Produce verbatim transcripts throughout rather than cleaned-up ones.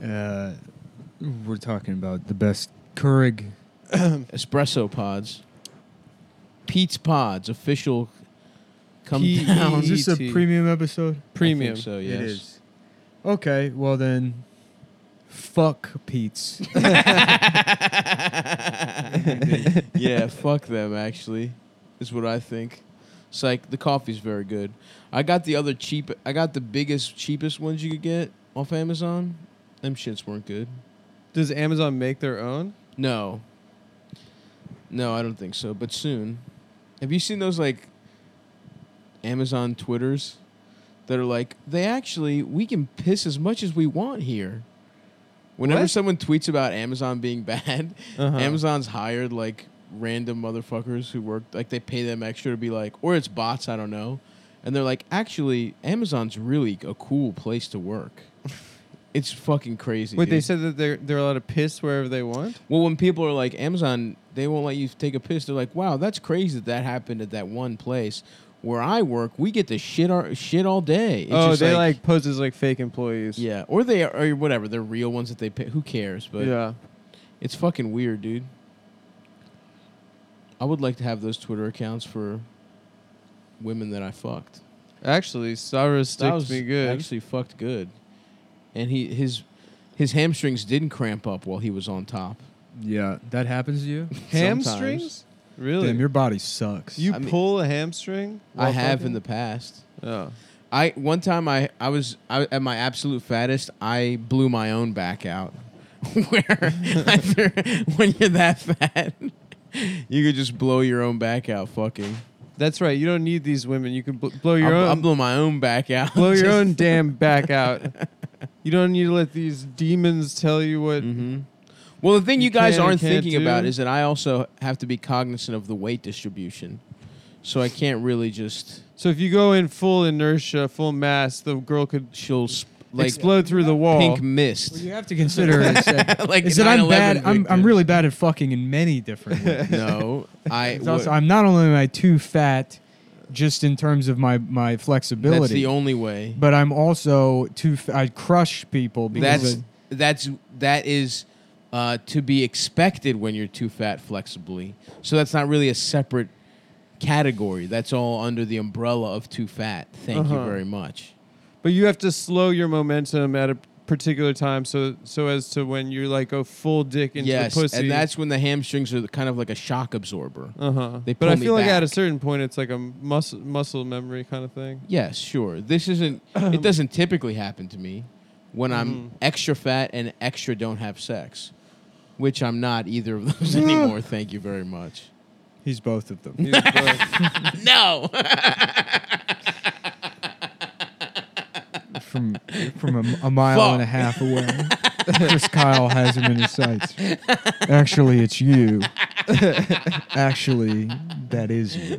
Uh, we're talking about the best Keurig espresso pods. Pete's Pods, official. Come P E down. Is this a premium episode? Premium. I think so, yes. It is. Okay, well then, fuck Pete's. Yeah, fuck them, actually, is what I think. It's like, the coffee's very good. I got the other cheap, I got the biggest, cheapest ones you could get off Amazon. Them shits weren't good. Does Amazon make their own? No. No, I don't think so, but soon. Have you seen those, like, Amazon Twitters that are like, they actually, we can piss as much as we want here. Whenever What? someone tweets about Amazon being bad, Uh-huh. Amazon's hired, like, random motherfuckers who work, like, they pay them extra to be like, or it's bots, I don't know. And they're like, actually, Amazon's really a cool place to work. It's fucking crazy. Wait, dude. they said that they're they're allowed to piss wherever they want? Well, when people are like, Amazon, they won't let you take a piss. They're like, wow, that's crazy that that happened at that one place. Where I work, we get to shit our shit all day. It's oh, just they like, pose as like fake employees. yeah, or they are, or whatever. They're real ones that they pay. Who cares? But yeah. it's fucking weird, dude. I would like to have those Twitter accounts for women that I fucked. Actually, Cyrus That sticks was me good. actually fucked good, and he his his hamstrings didn't cramp up while he was on top. Yeah, that happens to you? Hamstrings? Sometimes. Really? Damn, your body sucks. you I mean- pull a hamstring? I while have fucking? in the past. Oh. I one time I I was I, at my absolute fattest. I blew my own back out. Where after, when you're that fat, you could just blow your own back out. Fucking. That's right. You don't need these women. You can bl- blow your I'll, own. I'll blow my own back out. blow your Just- own damn back out. You don't need to let these demons tell you what. Mhm. Well, the thing you, You guys can and aren't can't thinking do. about is that I also have to be cognizant of the weight distribution, so I can't really just. So if you go in full inertia, full mass, the girl could She'll sp- like explode through the wall. pink mist. What you have to consider is that, Like is that I'm nine eleven bad. I'm, I'm victims. really bad at fucking in many different ways. No, I. It's also, what- I'm not only am I too fat, just in terms of my, my flexibility, that's the only way. but I'm also too. F- I crush people because That's I- that's that is uh, to be expected when you're too fat flexibly. So that's not really a separate category. That's all under the umbrella of too fat. Thank you Uh-huh. very much. But you have to slow your momentum at a particular time, so so as to when you like go full dick into Yes, the pussy. and that's when the hamstrings are kind of like a shock absorber. uh huh. they But I pull me feel like at a back. certain point, it's like a muscle muscle memory kind of thing. Yes, sure. This isn't. It doesn't typically happen to me when I'm Mhm. extra fat and extra don't have sex, which I'm not either of those anymore. Thank you very much. he's both of them. He's both- No. from from a, a mile Fuck. and a half away. Just Kyle has him in his sights. Actually, it's you. Actually, that is you.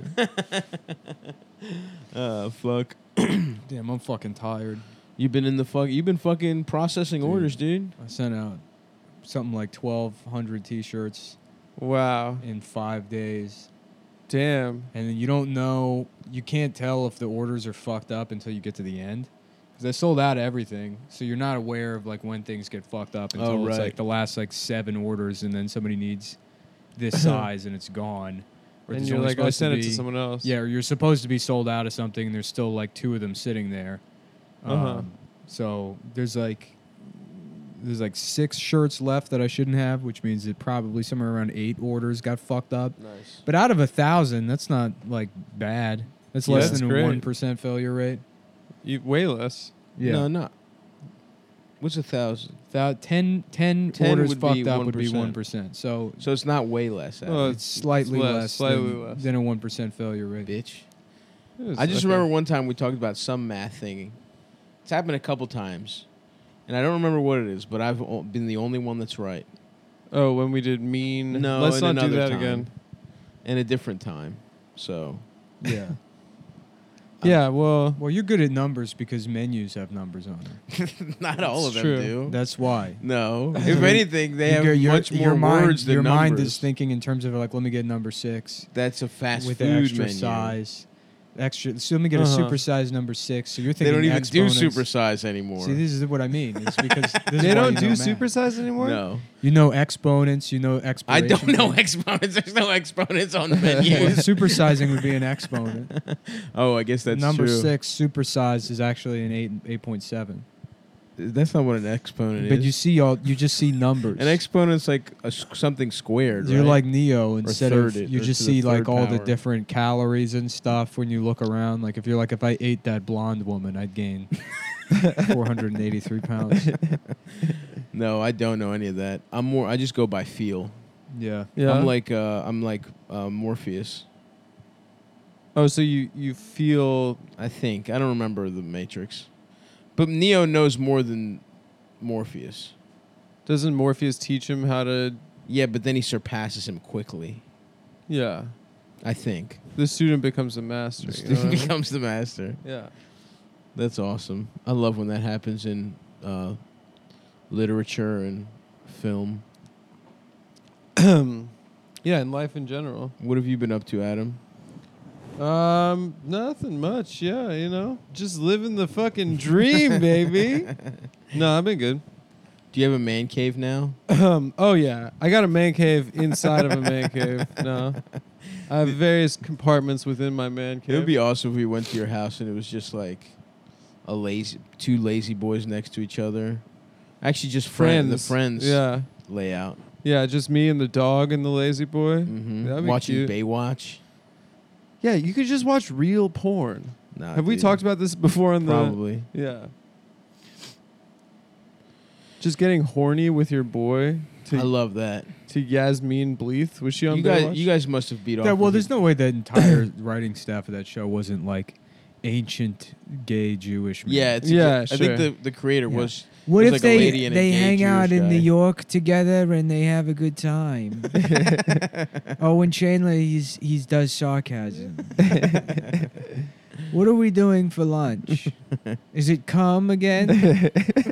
Uh, fuck. Damn, I'm fucking tired. You've been in the fuck. You've been fucking processing Dude. orders, dude. I sent out something like twelve hundred T-shirts wow. in five days. Damn. And then you don't know, you can't tell if the orders are fucked up until you get to the end. Because they sold out everything, so you're not aware of like when things get fucked up until Oh, it's right. like the last like seven orders, and then somebody needs this size and it's gone. Or And there's you're only like, I supposed sent it to be- someone else. Yeah, or you're supposed to be sold out of something, and there's still like two of them sitting there. Uh-huh. Um, so there's like there's like six shirts left that I shouldn't have, which means that probably somewhere around eight orders got fucked up. Nice. But out of a thousand, that's not like bad. That's Yeah, less that's than great. a one percent failure rate. You, way less. Yeah, No, not. What's a thousand? Thou- ten, ten, ten orders would fucked be up would be one one percent. percent. So So it's not way less. Well, Adam. it's slightly it's less, less, slightly than, less. than a one percent failure rate. bitch. It was I just okay. remember one time we talked about some math thing. It's happened a couple times, and I don't remember what it is. But I've o- been the only one that's right. Oh, when we did mean. No, Let's in not do another that time. again. And a different time. So Yeah. Yeah, well. Well, you're good at numbers because menus have numbers on them. not all of It's them true. do. That's why. No. If anything, they have Your- your- much more your mind, words than Your mind numbers. is thinking in terms of like, let me get number six That's a fast with the food extra menu. size. extra. So let me get a Uh-huh. supersized number six. So you're They thinking don't even do exponents. supersize anymore. See, this is what I mean. It's because this is They why don't you do know math. supersize anymore. no. You know exponents. You know I expiration. don't know date. exponents. There's no exponents on the Well, menu. supersizing would be an exponent. Oh, I guess that's Number true. six supersized is actually an eight eight point seven. That's not what an exponent But is. you see all you just see numbers. An exponent's like a s something squared. You're right? like Neo instead of thirded, you or just to the see like third all the power. different calories and stuff when you look around. Like if you're like if I ate that blonde woman, I'd gain four hundred eighty-three pounds. No, I don't know any of that. I'm more. I just go by feel. Yeah. Yeah. I'm like. Uh, I'm like uh, Morpheus. Oh, so you you feel I think. I don't remember the Matrix, but Neo knows more than Morpheus. doesn't Morpheus teach him how to? Yeah, but then he surpasses him quickly. Yeah, I think. the student becomes a master. The you know student what I mean? becomes the master. Yeah. That's awesome. I love when that happens in uh, literature and film. Yeah, in life in general. What have you been up to, Adam? Um, nothing much. Yeah, you know, just living the fucking dream, baby. No, I've been good. Do you have a man cave now? Um, oh yeah, I got a man cave inside of a man cave. No, I have various compartments within my man cave. It would be awesome if we went to your house and it was just like a lazy, two lazy boys next to each other. Actually, just friends. The friends Yeah, layout. yeah, just me and the dog and the lazy boy. Mm-hmm. That'd be Watching cute. Baywatch. Yeah, you could just watch real porn. Nah, Have we dude. talked about this before on the? Probably. Yeah. Just getting horny with your boy I to love that. to Yasmin Bleeth. Was she on You guys, Baywatch? you guys must have beat off. Yeah, well, with there's your- no way the entire writing staff of that show wasn't like ancient gay Jewish men. Yeah, it's a Yeah, good- I sure. think the the creator Yeah. was. What was if like a they lady and a they gay hang out Jewish in New guy. York together and they have a good time? Oh, and Chandler he's he's does sarcasm. What are we doing for lunch? Is it cum again?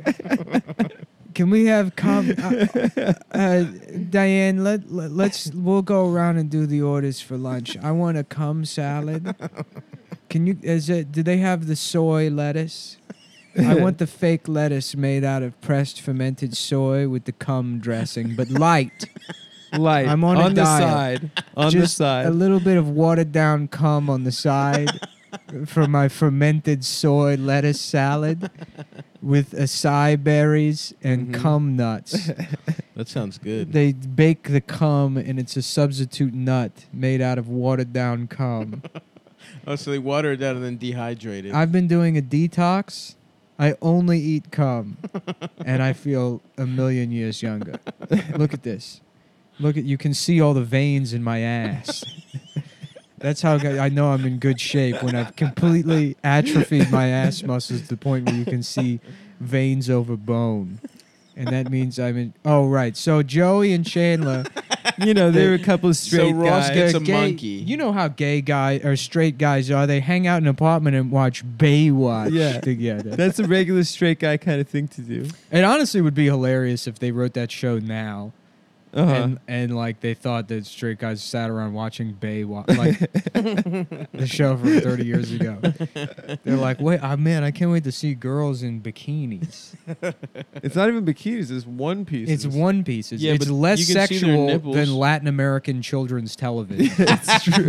Can we have cum? Uh, uh, Diane, let, let let's we'll go around and do the orders for lunch. I want a cum salad. Can you? Is it? Do they have the soy lettuce? I want the fake lettuce made out of pressed fermented soy with the cum dressing, but light. Light. I'm on a the diet. side. On the Just side. a little bit of watered down cum on the side for my fermented soy lettuce salad with acai berries and Mhm. cum nuts. That sounds good. They bake the cum and it's a substitute nut made out of watered down cum. Oh, so they water it down and then dehydrate it. I've been doing a detox. I only eat cum and I feel a million years younger. Look at this. Look at you can see all the veins in my ass. That's how g- I know I'm in good shape when I've completely atrophied my ass muscles to the point where you can see veins over bone. And that means I'm in. Oh, right. So Joey and Chandler, you know, they were a couple of straight Ross guys. gets they're a gay- monkey. You know how gay guy or straight guys are. They hang out in an apartment and watch Baywatch Yeah. together. That's a regular straight guy kind of thing to do. It honestly would be hilarious if they wrote that show now. Uh-huh. And and like they thought that straight guys sat around watching Baywatch, like the show from thirty years ago. They're like, wait, oh, man, I can't wait to see girls in bikinis. It's not even bikinis. It's one piece. It's one piece. It's, Yeah, it's but less you can see their sexual nipples. than Latin American children's television. It's true.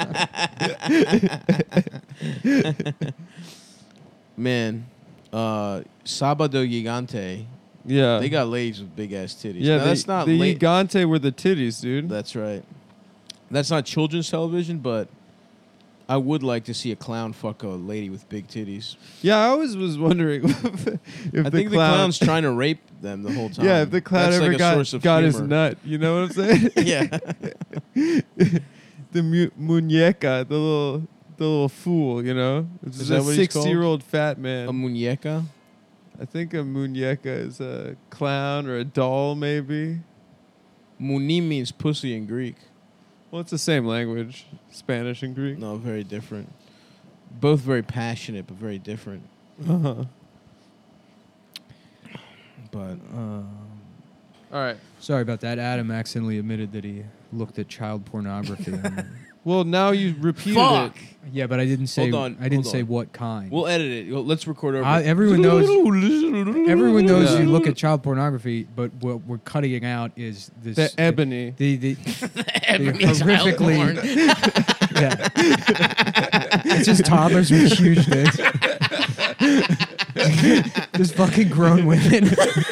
Man, uh, Sabado Gigante. Yeah. They got ladies with big ass titties. Yeah, Now, the, that's not the late. Gigante were the titties, dude. That's right. That's not children's television, but I would like to see a clown fuck a lady with big titties. Yeah, I always was wondering if I the think the clown, clown's trying to rape them the whole time. Yeah, if the clown That's ever like a got, source of got his humor. nut. You know what I'm saying? Yeah. The mu- muñeca, the little the little fool, you know? It's Is just that a what he's called? sixty-year-old fat man. A muñeca? I think a muñeca is a clown or a doll, maybe. Muni means pussy in Greek. Well, it's the same language, Spanish and Greek. No, very different. Both very passionate, but very different. Uh-huh. But Um, All right. sorry about that. Adam accidentally admitted that he looked at child pornography on Well, now you repeated Fuck. it. Yeah, but I didn't say. Hold on, I didn't hold say on. what kind. We'll edit it. Well, let's record over. I- everyone knows- Everyone knows Yeah. you look at child pornography, but what we're cutting out is this. The ebony. The the, Ebony the child horrifically. porn. Yeah. It's just toddlers with huge dicks. Just fucking grown women.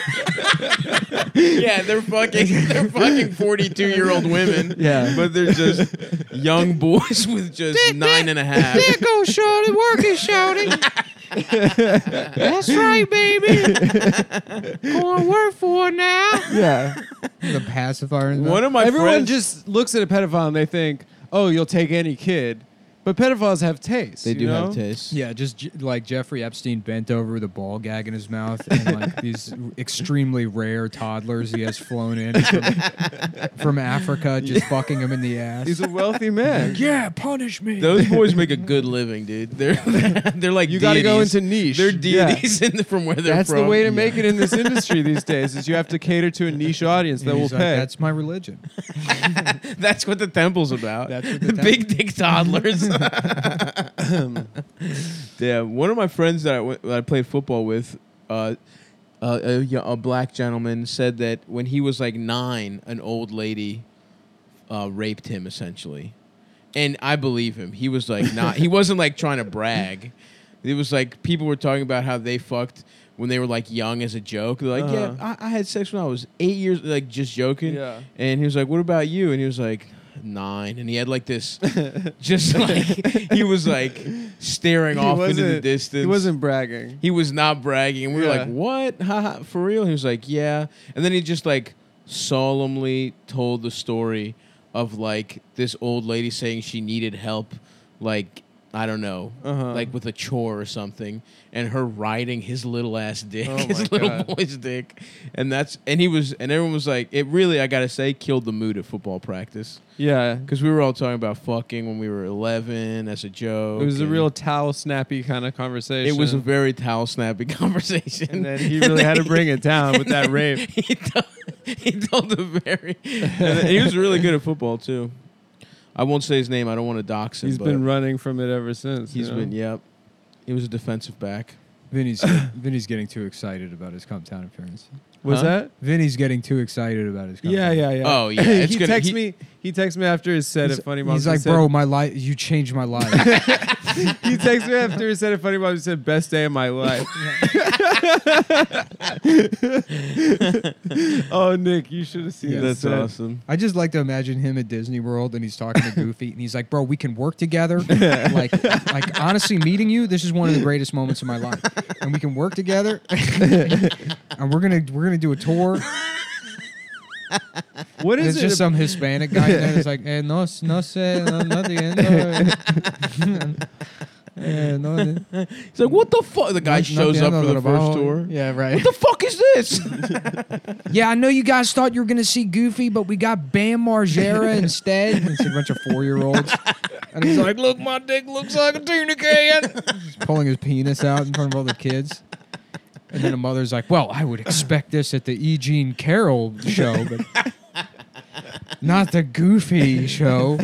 Yeah, they're fucking they're fucking forty-two year old women. Yeah. But they're just young boys with just nine and a half. There goes shorty, working shorty. That's right, baby. Going to work for it now. Yeah. The pacifier. In the One of my Everyone friends just looks at a pedophile and they think, oh, you'll take any kid. But pedophiles have taste. they you do know? have taste. Yeah, just J- like Jeffrey Epstein bent over with a ball gag in his mouth, and like these extremely rare toddlers he has flown in from, from Africa, just fucking him in the ass. He's a wealthy man. Yeah, punish me. Those boys make a good living, dude. They're they're like You got to go deities. into niche. They're Yeah. deities in the, from where they're That's from. the way to make it in this industry these days. Is you have to cater to a niche audience that And will he's like, pay. That's my religion. That's what the temple's about. That's what the Big dick toddlers. Yeah, one of my friends that I, w- that I played football with, uh, uh, a, y- a black gentleman, said that when he was like nine, an old lady uh, raped him essentially, and I believe him. He was like not. He wasn't like trying to brag. It was like people were talking about how they fucked when they were like young as a joke. They're like, Uh-huh. yeah, I, I had sex when I was eight years, like just joking. Yeah. And he was like, what about you? And he was like, nine. And he had like this, just like, he was like staring He off into the wasn't- distance. He wasn't bragging. He was not bragging. And we were Yeah. like, what? Haha, for real? He was like, yeah. And then he just like solemnly told the story of like this old lady saying she needed help, like, I don't know, Uh-huh. like with a chore or something, and her riding his little ass dick, Oh his my little God. boy's dick, and that's and he was and everyone was like, it really, I gotta say, killed the mood at football practice Yeah. because we were all talking about fucking when we were eleven as a joke. It was a and real towel snappy kind of conversation. It was a very towel snappy conversation, And then he really had to bring it down with that rape. he, told, he told a very, and he was really good at football too. I won't say his name. I don't want to dox him. He's but been running from it ever since. He's you know? been, yep. He was a defensive back. Vinny's Vinny's getting too excited about his Comptown appearance. Was Huh? that? Vinny's getting too excited about his Comptown. Yeah, yeah, yeah. Oh, yeah, it's he gonna- texts he- me. He texts me after his set He's, at Funny Moms. he's He like, said- bro, my life, you changed my life. He texted me after his set at Funny Moms. He said, "Best day of my life." Oh, Nick, you should have seen Yeah, that. That's set. awesome. I just like to imagine him at Disney World and he's talking to Goofy and he's like, bro, we can work together. like, like honestly, meeting you, this is one of the greatest moments of my life. And we can work together. And we're gonna we're gonna do a tour. What There's is it? just some Hispanic guy in there that's like, eh, no, no sé, no, nothing. No, eh, no, eh, He's like, what the fuck? The guy no shows up for the entiendo first trabajo. tour. Yeah, right. What the fuck is this? Yeah, I know you guys thought you were gonna see Goofy, but we got Bam Margera instead. And it's a bunch of four-year-olds, and he's like, "Look, my dick looks like a tuna can." He's pulling his penis out in front of all the kids, and then the mother's like, "Well, I would expect this at the E. Jean Carroll show, but not the Goofy show."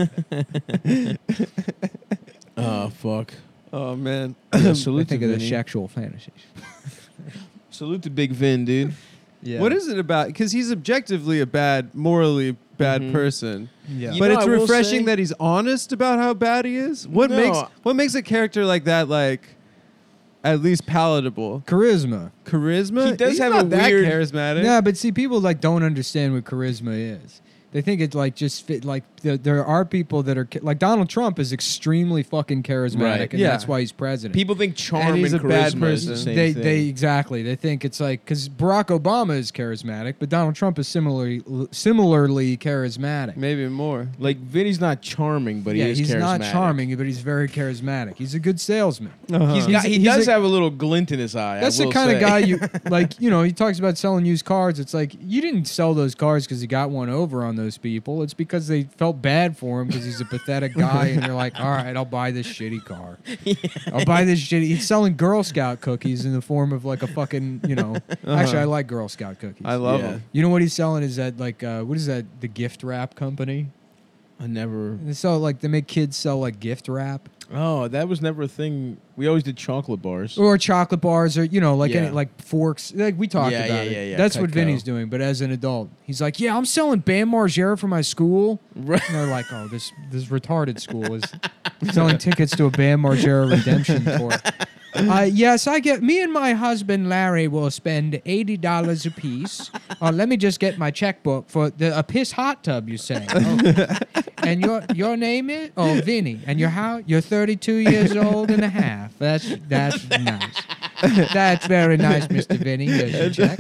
Oh, fuck. Oh man. Yeah, I salute think to of the Vinny. sexual fantasies. Salute to Big Vin, dude. Yeah. What is it about? Because he's objectively a bad, morally bad Mhm. person. Yeah. You But know, it's I will refreshing say- that he's honest about how bad he is. What No. makes what makes a character like that like at least palatable? Charisma. Charisma. He does He's have not a that weird- charismatic. Yeah, but see, people like don't understand what charisma is. They think it's like just fit. Like there, there are people that are ca- like Donald Trump is extremely fucking charismatic, Right. and Yeah. that's why he's president. People think charm And and, he's a bad charisma is the person. same they thing. they exactly they think it's like because Barack Obama is charismatic, but Donald Trump is similarly similarly charismatic. Maybe more. like Vinny's not charming, but yeah, he is he's charismatic. not charming, but he's very charismatic. He's a good salesman. Uh-huh. He's He's- got, he he's does a- have a little glint in his eye. I That's the will kind say. of guy you like. You know, he talks about selling used cars. It's like you didn't sell those cars because he got one over on those people. It's because they felt bad for him because he's a pathetic guy, and you're like, all right, I'll buy this shitty car. I'll buy this shitty. He's selling Girl Scout cookies in the form of like a fucking, you know. Actually, I like Girl Scout cookies. I love Yeah. him. You know what he's selling is that like uh, what is that? The gift wrap company. I never. They sell like they make kids sell like gift wrap Oh, that was never a thing. We always did chocolate bars. or chocolate bars or you know like any, Yeah. like forks. Like we talked Yeah, about yeah, it. yeah, yeah, That's what Cutco. Vinny's doing. But as an adult, he's like, yeah, I'm selling Bam Margera for my school. Right. And they're like, oh, this this retarded school is selling tickets to a Bam Margera redemption tour. Uh, yes, I get. Me and my husband Larry will spend eighty dollars a piece. Uh, let me just get my checkbook for the a piss hot tub. You say, oh. And your your name is oh Vinny, and your how you're thirty-two years old and a half. That's that's nice. That's very nice, Mister Vinny. Here's your check.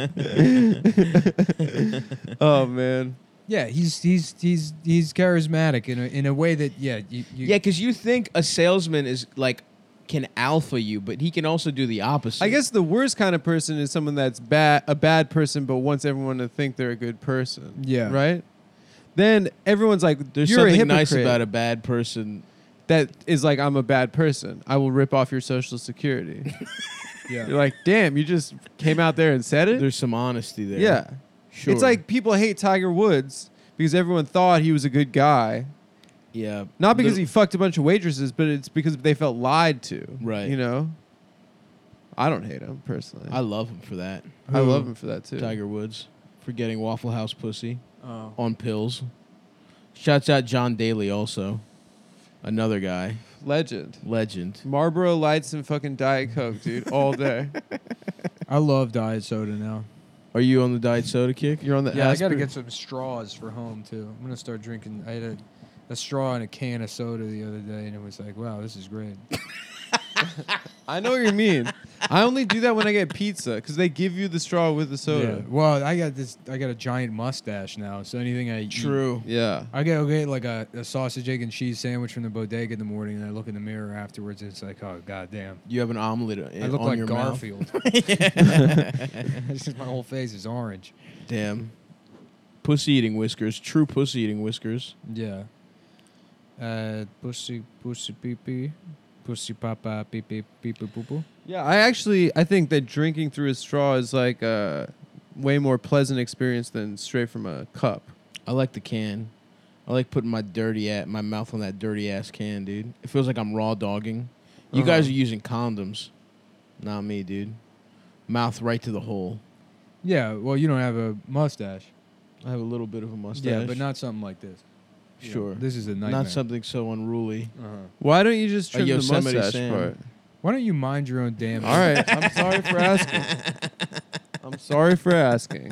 Oh man. Yeah, he's he's he's he's charismatic in a in a way that yeah you, you Yeah, because you think a salesman is like can alpha you, but he can also do the opposite. I guess the worst kind of person is someone that's bad, a bad person, but wants everyone to think they're a good person. Yeah. Right. Then everyone's like, there's "You're a something hypocrite." nice about a bad person. that is like, "I'm a bad person. I will rip off your social security." yeah. You're like, "Damn, you just came out there and said it." There's some honesty there. Yeah. Sure. It's like people hate Tiger Woods because everyone thought he was a good guy. yeah, Not because The- he fucked a bunch of waitresses, but it's because they felt lied to. Right. You know? I don't hate him personally. I love him for that. I love him for that too. Tiger Woods for getting Waffle House pussy Oh. on pills. Shouts out John Daly also, another guy, Legend. legend. Marlboro Lights and fucking Diet Coke, dude, all day. I love diet soda now. Are you on the diet soda kick? You're on the Yeah, I got to aspirin- get some straws for home too. I'm gonna start drinking. I had a, a straw in a can of soda the other day, and it was like, wow, this is great. I know what you mean. I only do that when I get pizza because they give you the straw with the soda. Yeah. Well, I got this. I got a giant mustache now, so anything I eat- True. Yeah. I get okay like a, a sausage, egg, and cheese sandwich from the bodega in the morning, and I look in the mirror afterwards, and it's like, oh goddamn, You have an omelet in, I look on like your Garfield. It's just my whole face is orange. mouth. Damn. Pussy eating whiskers. True pussy eating whiskers. Yeah. Uh, pussy, pussy, pee pee, pussy, papa, pee pee, pee pee, poo poo. Yeah, I actually I think that drinking through a straw is like a way more pleasant experience than straight from a cup. I like the can. I like putting my dirty at my mouth on that dirty ass can, dude. It feels like I'm raw dogging. You Uh-huh. guys are using condoms. Not me, dude. Mouth right to the hole. Yeah. Well, you don't have a mustache. I have a little bit of a mustache. Yeah, but not something like this. You know, Sure. this is a nightmare. Not something so unruly. Uh-huh. Why don't you just A trim the Yosemite mustache Sam. part? Why don't you mind your own damn? All right, I'm sorry for asking. I'm sorry for asking.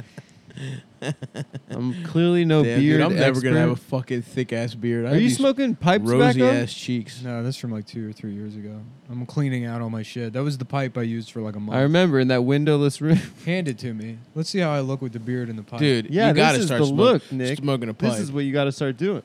I'm clearly no Damn, beard dude, I'm never gonna have a expert. fucking thick ass beard. I Are have you these smoking pipe rosy tobacco? ass cheeks? No, that's from like two or three years ago. I'm cleaning out all my shit. That was the pipe I used for like a month. I remember in that windowless room. Hand it to me. Let's see how I look with the beard and the pipe. Dude, Yeah, you this gotta is start the smoke- look, Nick. smoking a pipe. This is what you got to start doing.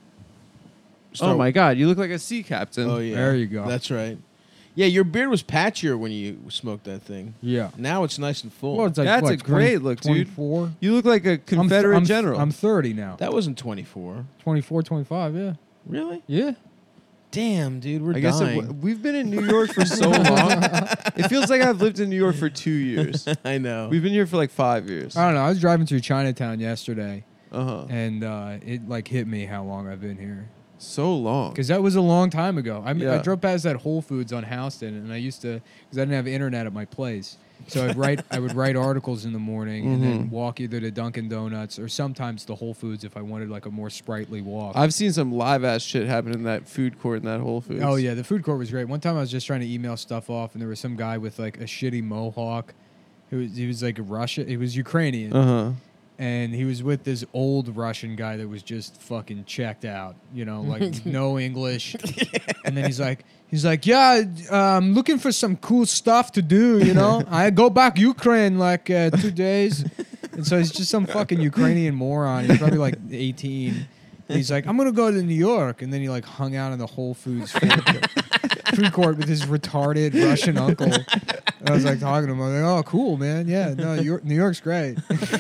Start- Oh my God, you look like a sea captain. Oh yeah, There you go. That's right. Yeah, your beard was patchier when you smoked that thing. Yeah. Now it's nice and full. Well, it's like That's what, a great look, dude. twenty-four? You look like a Confederate I'm, general. I'm thirty now. that wasn't twenty-four. twenty-four, twenty-five, yeah. Really? Yeah. Damn, dude, we're I guess it, dying. w- we've been in New York for so long. It feels like I've lived in New York for two years. I know. We've been here for like five years. I don't know. I was driving through Chinatown yesterday, Uh huh. and uh, it like hit me how long I've been here. So long. Because that was a long time ago. I, mean, I Yeah. drove past that Whole Foods on Houston, and I used to, because I didn't have internet at my place. So I'd write, I would write articles in the morning and then Mhm. walk either to Dunkin' Donuts or sometimes the Whole Foods if I wanted like a more sprightly walk. I've seen some live ass shit happen in that food court in that Whole Foods. Oh yeah, the food court was great. One time I was just trying to email stuff off, and there was some guy with like a shitty mohawk. Who was, he was like Russia. He was Ukrainian, Uh huh. and he was with this old Russian guy that was just fucking checked out. You know, like no English. And then he's like, he's like, yeah, I'm looking for some cool stuff to do. You know, I go back Ukraine like uh, two days. And so he's just some fucking Ukrainian moron. He's probably like eighteen. And he's like, I'm gonna go to New York, and then he like hung out in the Whole Foods food court, food court with his retarded Russian uncle. And I was like talking to him. I was like, oh, cool, man. Yeah, no, York, New York's great.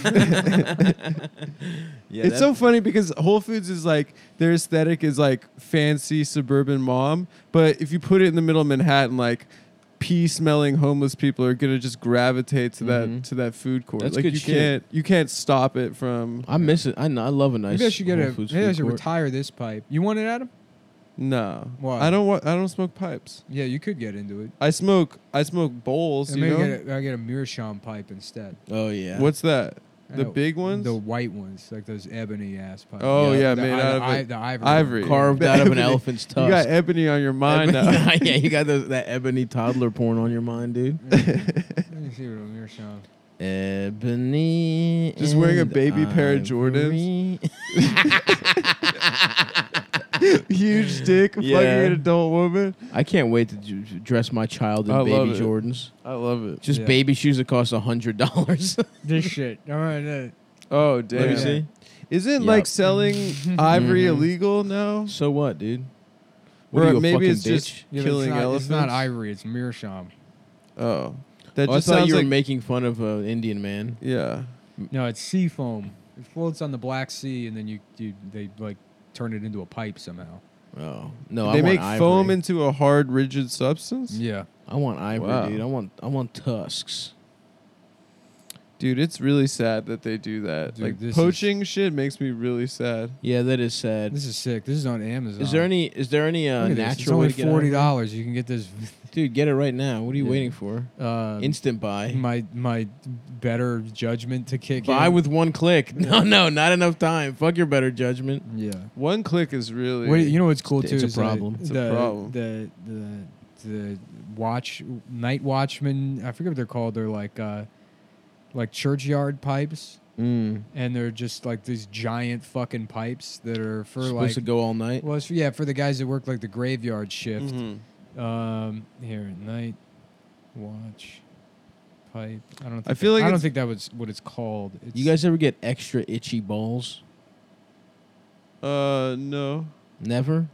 yeah, It's that- so funny because Whole Foods is like their aesthetic is like fancy suburban mom, but if you put it in the middle of Manhattan, like pee smelling homeless people are gonna just gravitate to that Mhm. to that food court. That's like good you shit. can't you can't stop it from. I miss it. I know. I love a nice. Maybe I should get Whole a. Foods Maybe I food should court. retire this pipe. You want it, Adam? No, Why? I don't want. I don't smoke pipes. Yeah, you could get into it. I smoke. I smoke bowls. And You maybe know get a, I get a Meerschaum pipe instead. Oh yeah. what's that? The Uh, big ones. The white ones, like those ebony ass pipes. Oh, yeah, the, made i- out the, of i- it- the ivory. ivory. Carved The out of an ebony. elephant's tusk. You got ebony on your mind now. yeah, you got those, that ebony toddler porn on your mind, dude. Let me see what a Meerschaum. Ebony. Just wearing a and baby pair of ivory. Huge dick, Yeah. fucking an adult woman. I can't wait to d- dress my child in I love baby it. Jordans. I love it. Just Yeah. baby shoes that cost a hundred dollars. This shit. All right. Uh, Oh damn! Let me see. Isn't Yep. like selling ivory Mhm. illegal now? So what, dude? What Or are you, a maybe fucking it's just bitch? yeah, but killing it's not, elephants. It's not ivory. It's Meerschaum. Oh, that Oh, I just thought sounds you were like making fun of an Indian man. yeah. No, it's sea foam. It floats on the Black Sea, and then you, you they like turn it into a pipe somehow. Oh no, they I make want foam ivory. into a hard, rigid substance. Yeah. I want ivory, Wow. dude. I want I want tusks. Dude, it's really sad that they do that. Dude, like this poaching shit makes me really sad. Yeah, that is sad. This is sick. This is on Amazon. Is there any? Is there any uh, Look at this. It's natural way only to get forty ivory? dollars. You can get this. Dude, get it right now. What are you Yeah. waiting for? Uh, Instant buy. my my better judgment to kick Buy in. with one click. No, no, not enough time. Fuck your better judgment. Yeah. One click is really. What, you know what's cool It's too? a is that problem. It's a the, problem. The the the watch night watchmen. I forget what they're called. They're like uh, like churchyard pipes, Mm. and they're just like these giant fucking pipes that are for Supposed like. to go all night. Well, it's, yeah, for the guys that work like the graveyard shift. Mhm. Um, here night watch pipe. I don't. Think I feel that- like I don't it's- think that was what it's called. It's, You guys ever get extra itchy balls? Uh, no. Never.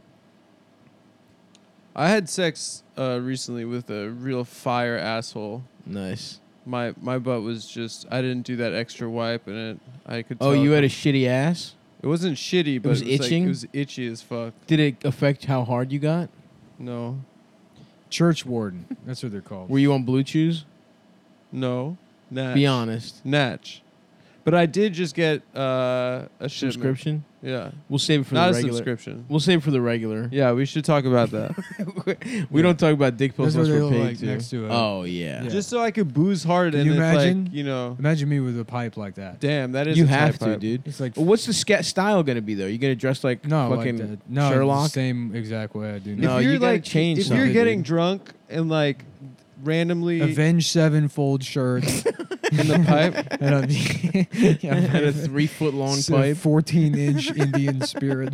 I had sex uh recently with a real fire asshole. Nice. My my butt was just. I didn't do that extra wipe, and it. I could. Oh, tell you it, had a shitty ass. It wasn't shitty, but was it was itching? Like, it was itchy as fuck. Did it affect how hard you got? No. church warden. That's what they're called. Were you on Blue Chews? No. Natch. Be honest. Natch. But I did just get uh, a shipment. Subscription. Yeah. We'll save it for Not the a regular. subscription. We'll save it for the regular. Yeah, we should talk about that. we don't talk about dick pills That's what unless they we're look paid like to. next to it. Oh yeah. Yeah. Just so I could booze hard Can and you it's imagine? like, you know, Imagine me with a pipe like that. damn, that is You a have tight to, pipe. dude. It's like Well, what's the sca- style gonna be though? You gonna dress like no, fucking like that. No, Sherlock? the same exact way I do If No, now. you're you gotta like, change if something, you're getting dude. drunk and like randomly Avenged Sevenfold shirts in the pipe, and a, yeah, and a three foot long it's a pipe. fourteen inch Indian spirit.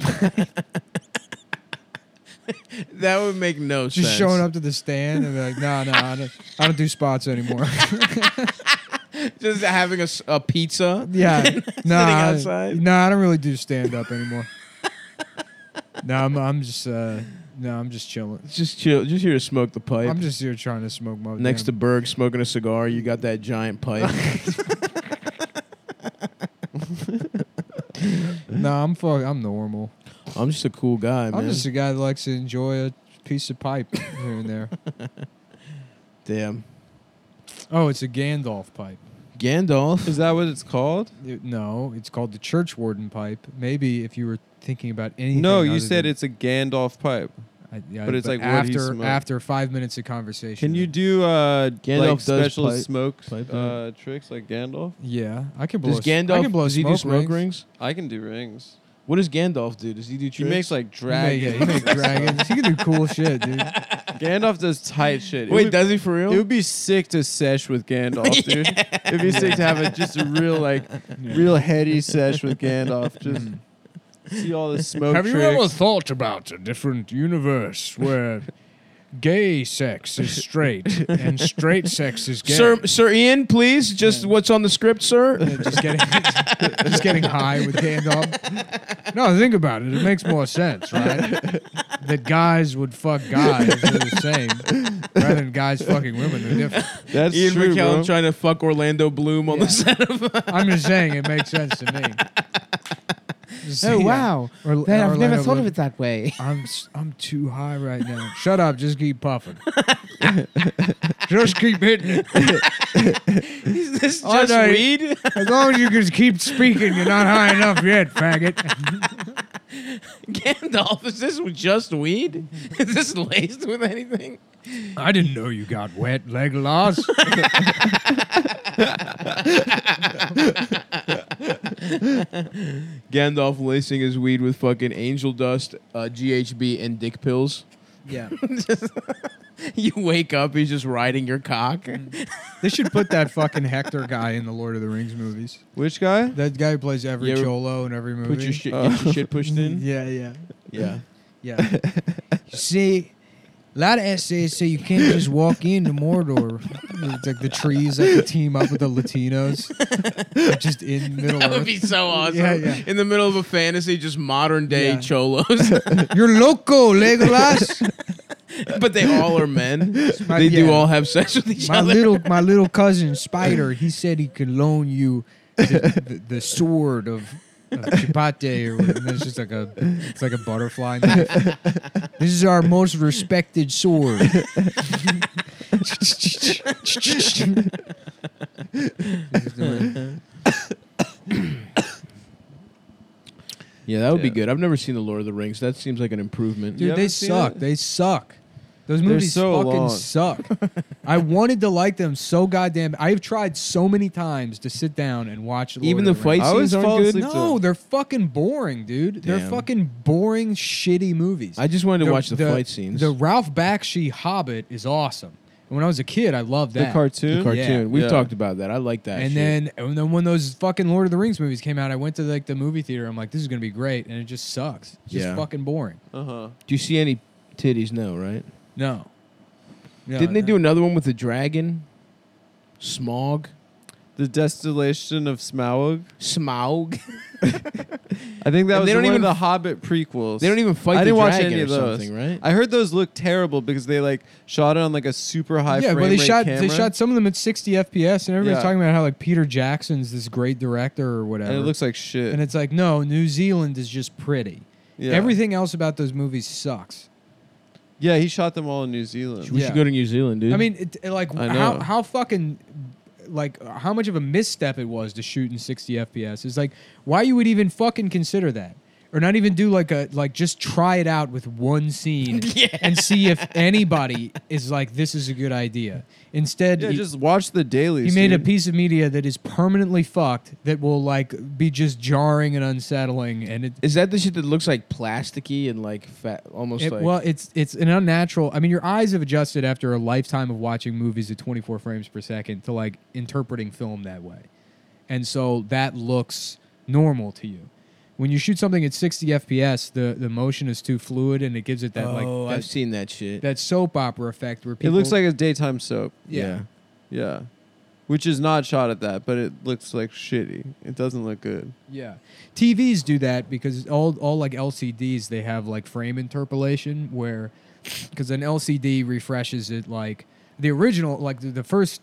That would make no Just sense. showing up to the stand and be like, no, no, I don't, I don't do spots anymore. Just having a, s- a pizza. yeah, no, I, outside? no, I don't really do stand up anymore. No, I'm, I'm just, uh, no, I'm just chilling. Just chill. Just here to smoke the pipe. I'm just here trying to smoke my Next to damn- Berg smoking a cigar. You got that giant pipe. No, I'm fuck. I'm normal. I'm just a cool guy, man. I'm just a guy that likes to enjoy a piece of pipe here and there. Damn. Oh, it's a Gandalf pipe. Gandalf. is that what it's called? It- no, it's called the church warden pipe. Maybe if you were thinking about anything. No, you other said than- it's a Gandalf pipe. I, yeah, but it's like what he after smoked. after five minutes of conversation. Can you do uh Gandalf like does special pipe- smoke pipe uh tricks like Gandalf? Yeah, I can blow. Does s- I Gandalf? can blow does he do smoke smoke rings. rings? I can do rings. What does Gandalf do? Does he do He tricks? makes like He make, yeah, dragons. he make dragons. He can do cool shit, dude. Gandalf does tight shit. It Wait, would- does he for real? It would be sick to sesh with Gandalf, dude. It'd be sick to have a, just a real like real heady sesh with Gandalf. Just see all the smoke Have you tricks. ever thought about a different universe where gay sex is straight and straight sex is gay? Sir, Sir Ian, please. Just Yeah. what's on the script, sir? Yeah, just getting just getting high with Gandalf. No, think about it. It makes more sense, right? That guys would fuck guys. They're the same. Rather than guys fucking women. They're different. That's Ian true, McKellen bro. trying to fuck Orlando Bloom on Yeah. the set of. I'm just saying it makes sense to me. Oh Yeah. wow, Or, that, I've never Orlando thought of Bloom, it that way. I'm s- I'm too high right now. Shut up. Just keep puffing. Just keep hitting it. Is this Oh, just no, weed? As long as you can keep speaking, you're not high enough yet, faggot. Gandalf, is this just weed? Is this laced with anything? I didn't know you got wet, Legolas. Gandalf lacing his weed with fucking angel dust, uh, G H B, and dick pills. Yeah. You wake up, he's just riding your cock. They should put that fucking Hector guy in the Lord of the Rings movies. Which guy? That guy who plays every You ever cholo in every movie. Put your shit, Oh. get your shit pushed in. Yeah, yeah. Yeah. Yeah. You see, a lot of essays say you can't just walk into Mordor. It's like the trees that could team up with the Latinos. They're just in Middle That would Earth. be so awesome. Yeah, yeah. In the middle of a fantasy, just modern day Yeah. cholos. You're loco, Legolas. But they all are men. My- They do yeah. all have sex with each My other. little my little cousin Spider, he said he could loan you the, the, the sword of, of Chipate, or and it's just like a it's like a butterfly knife. This is our most respected sword. Yeah, that would be Yeah. good. I've never seen The Lord of the Rings. That seems like an improvement. Dude, You they haven't seen suck. it? They suck. Those They're movies so fucking long. suck. I wanted to like them so goddamn. I've tried so many times to sit down and watch. Lord Even of the Rings. fight I always scenes fall aren't good. asleep to No, them. they're fucking boring, dude. They're Damn. fucking boring, shitty movies. I just wanted to The- watch the, fight scenes. The Ralph Bakshi Hobbit is awesome. And when I was a kid, I loved The that. cartoon? The cartoon. Yeah. We've Yeah. talked about that. I like that. and shit. then, and then when those fucking Lord of the Rings movies came out, I went to like the movie theater. I'm like, this is gonna be great, and it just sucks. It's just Yeah. fucking boring. Uh-huh. do you see any titties? No, right? No. No, Didn't they no. do another one with the dragon? Smog. The Distillation of Smaug. Smaug. I think that And was they don't one even of the f- Hobbit prequels. They don't even fight I the didn't watch dragon any or of those. something, right? I heard those look terrible because they like shot it on like a super high Yeah, frame but they rate shot camera. they shot some of them at sixty F P S, and everybody's Yeah. talking about how like Peter Jackson's this great director or whatever. and it looks like shit. and it's like, no, New Zealand is just pretty. yeah. Everything else about those movies sucks. Yeah, he shot them all in New Zealand. We Yeah. should go to New Zealand, dude. I mean, it, it, like I how know. how fucking like how much of a misstep it was to shoot in sixty F P S. It's like why you would even fucking consider that. Or not even do like a like just try it out with one scene and see if anybody is like this is a good idea. Instead, Yeah, he, just watch the dailies. he made a dude. piece of media that is permanently fucked that will like be just jarring and unsettling and it, is that the shit that looks like plasticky and like fat, almost it like? well it's it's an unnatural. I mean your eyes have adjusted after a lifetime of watching movies at twenty-four frames per second to like interpreting film that way. And so that looks normal to you. When you shoot something at sixty F P S, the, the motion is too fluid and it gives it that oh, like I've that, seen that shit. that soap opera effect where It people looks like a daytime soap. yeah. Yeah. Which is not shot at that, but it looks like shitty. It doesn't look good. Yeah, T Vs do that because all all like L C Ds they have like frame interpolation where because an L C D refreshes it like the original like the, the first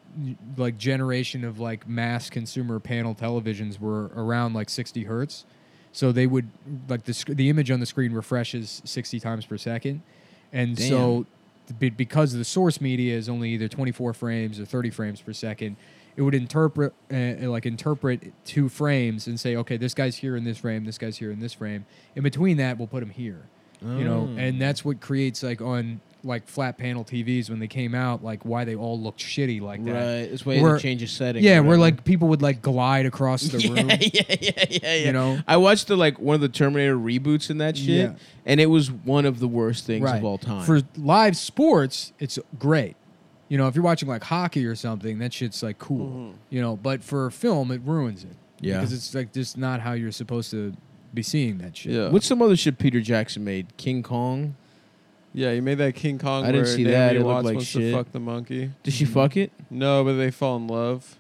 like generation of like mass consumer panel televisions were around like sixty hertz, so they would like the sc- the image on the screen refreshes sixty times per second, and Damn. so be- because the source media is only either twenty-four frames or thirty frames per second. It would interpret, uh, like interpret two frames and say, okay, this guy's here in this frame, this guy's here in this frame. In between that, we'll put him here, you know. Oh. And that's what creates like on like flat panel T Vs when they came out, like why they all looked shitty like that. Right. This way Where- to change a setting. Yeah, or where whatever. like people would like glide across the yeah, room. yeah, yeah, yeah, yeah. You know? I watched the like one of the Terminator reboots and that shit, Yeah. and it was one of the worst things Right. of all time. For live sports, it's great. You know, if you're watching like hockey or something, that shit's like cool. Mhm. You know, but for film, it ruins it. Yeah. Because it's like just not how you're supposed to be seeing that shit. Yeah. What's some other shit Peter Jackson made? King Kong. Yeah, you made that King Kong I didn't where see Naomi that. It looked Watts like wants shit. to fuck the monkey. Did she Mhm. fuck it? No, but they fall in love.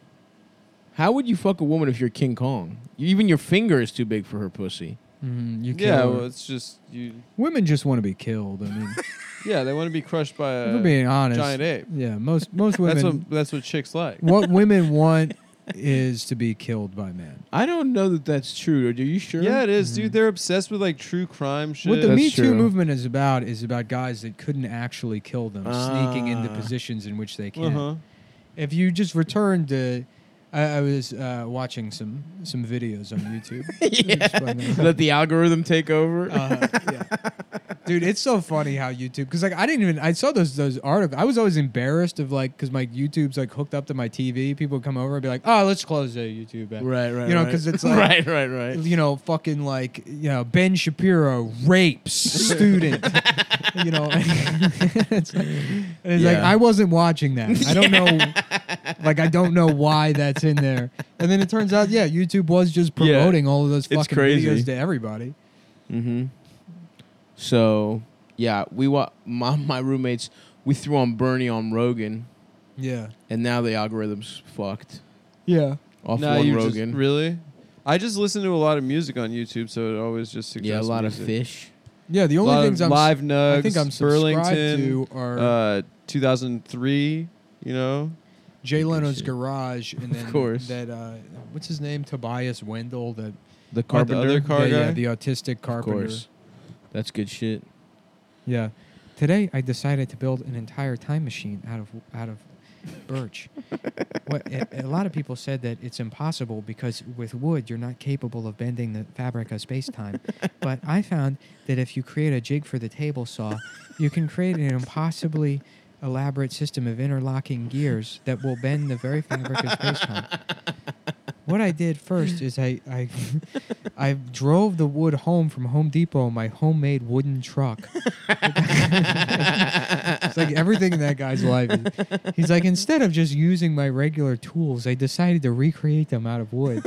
How would you fuck a woman if you're King Kong? You, even your finger is too big for her pussy. Mhm, you kill Yeah, her. well, it's just you. Women just want to be killed. I mean, Yeah, they want to be crushed by if we're a being honest. giant ape. Yeah, most most That's women. what that's what chicks like. what women want is to be killed by man. I don't know that that's true. Are you sure? Yeah, it is, Mhm. dude. They're obsessed with like true crime shit. What the That's Me Too true. movement is about is about guys that couldn't actually kill them, sneaking into Ah. positions in which they can. uh-huh. If you just return to, I, I was uh, watching some some videos on YouTube. Explain that. Let the algorithm take over. Uh, yeah. Dude, it's so funny how YouTube, because like I didn't even, I saw those those articles. I was always embarrassed of like, because my YouTube's like hooked up to my T V. People would come over and be like, oh, let's close the YouTube app. right, right. You know, right. because it's like, right, right, right. you know, fucking like, you know, Ben Shapiro rapes student. You know, it's like, it's like Yeah. I wasn't watching that. I don't know, like I don't know why that's in there. And then it turns out, yeah, YouTube was just Yeah. promoting all of those It's fucking crazy. videos to everybody. Mm-hmm. So, yeah, we wa- my my roommates. We threw on Bernie on Rogan, Yeah, and now the algorithm's fucked yeah. off Nah, one you just- Rogan. really? I just listen to a lot of music on YouTube, so it always just suggests yeah, a lot music. of fish. Yeah, the A only lot things of I'm live nugs. I think I'm subscribed Burlington, to are uh, two thousand three. You know, Jay Leno's shit. Garage, and then course. that uh, what's his name, Tobias Wendell, that The Oh, the Carpenter. other car yeah, yeah, guy? the autistic of carpenter. course, that's good shit. Yeah. Today I decided to build an entire time machine out of out of birch. What a, a lot of people said that it's impossible because with wood you're not capable of bending the fabric of space-time. But I found that if you create a jig for the table saw, you can create an impossibly elaborate system of interlocking gears that will bend the very fabric of space-time. What I did first is I I, I drove the wood home from Home Depot in my homemade wooden truck. It's like everything in that guy's life. Is, he's like, instead of just using my regular tools, I decided to recreate them out of wood.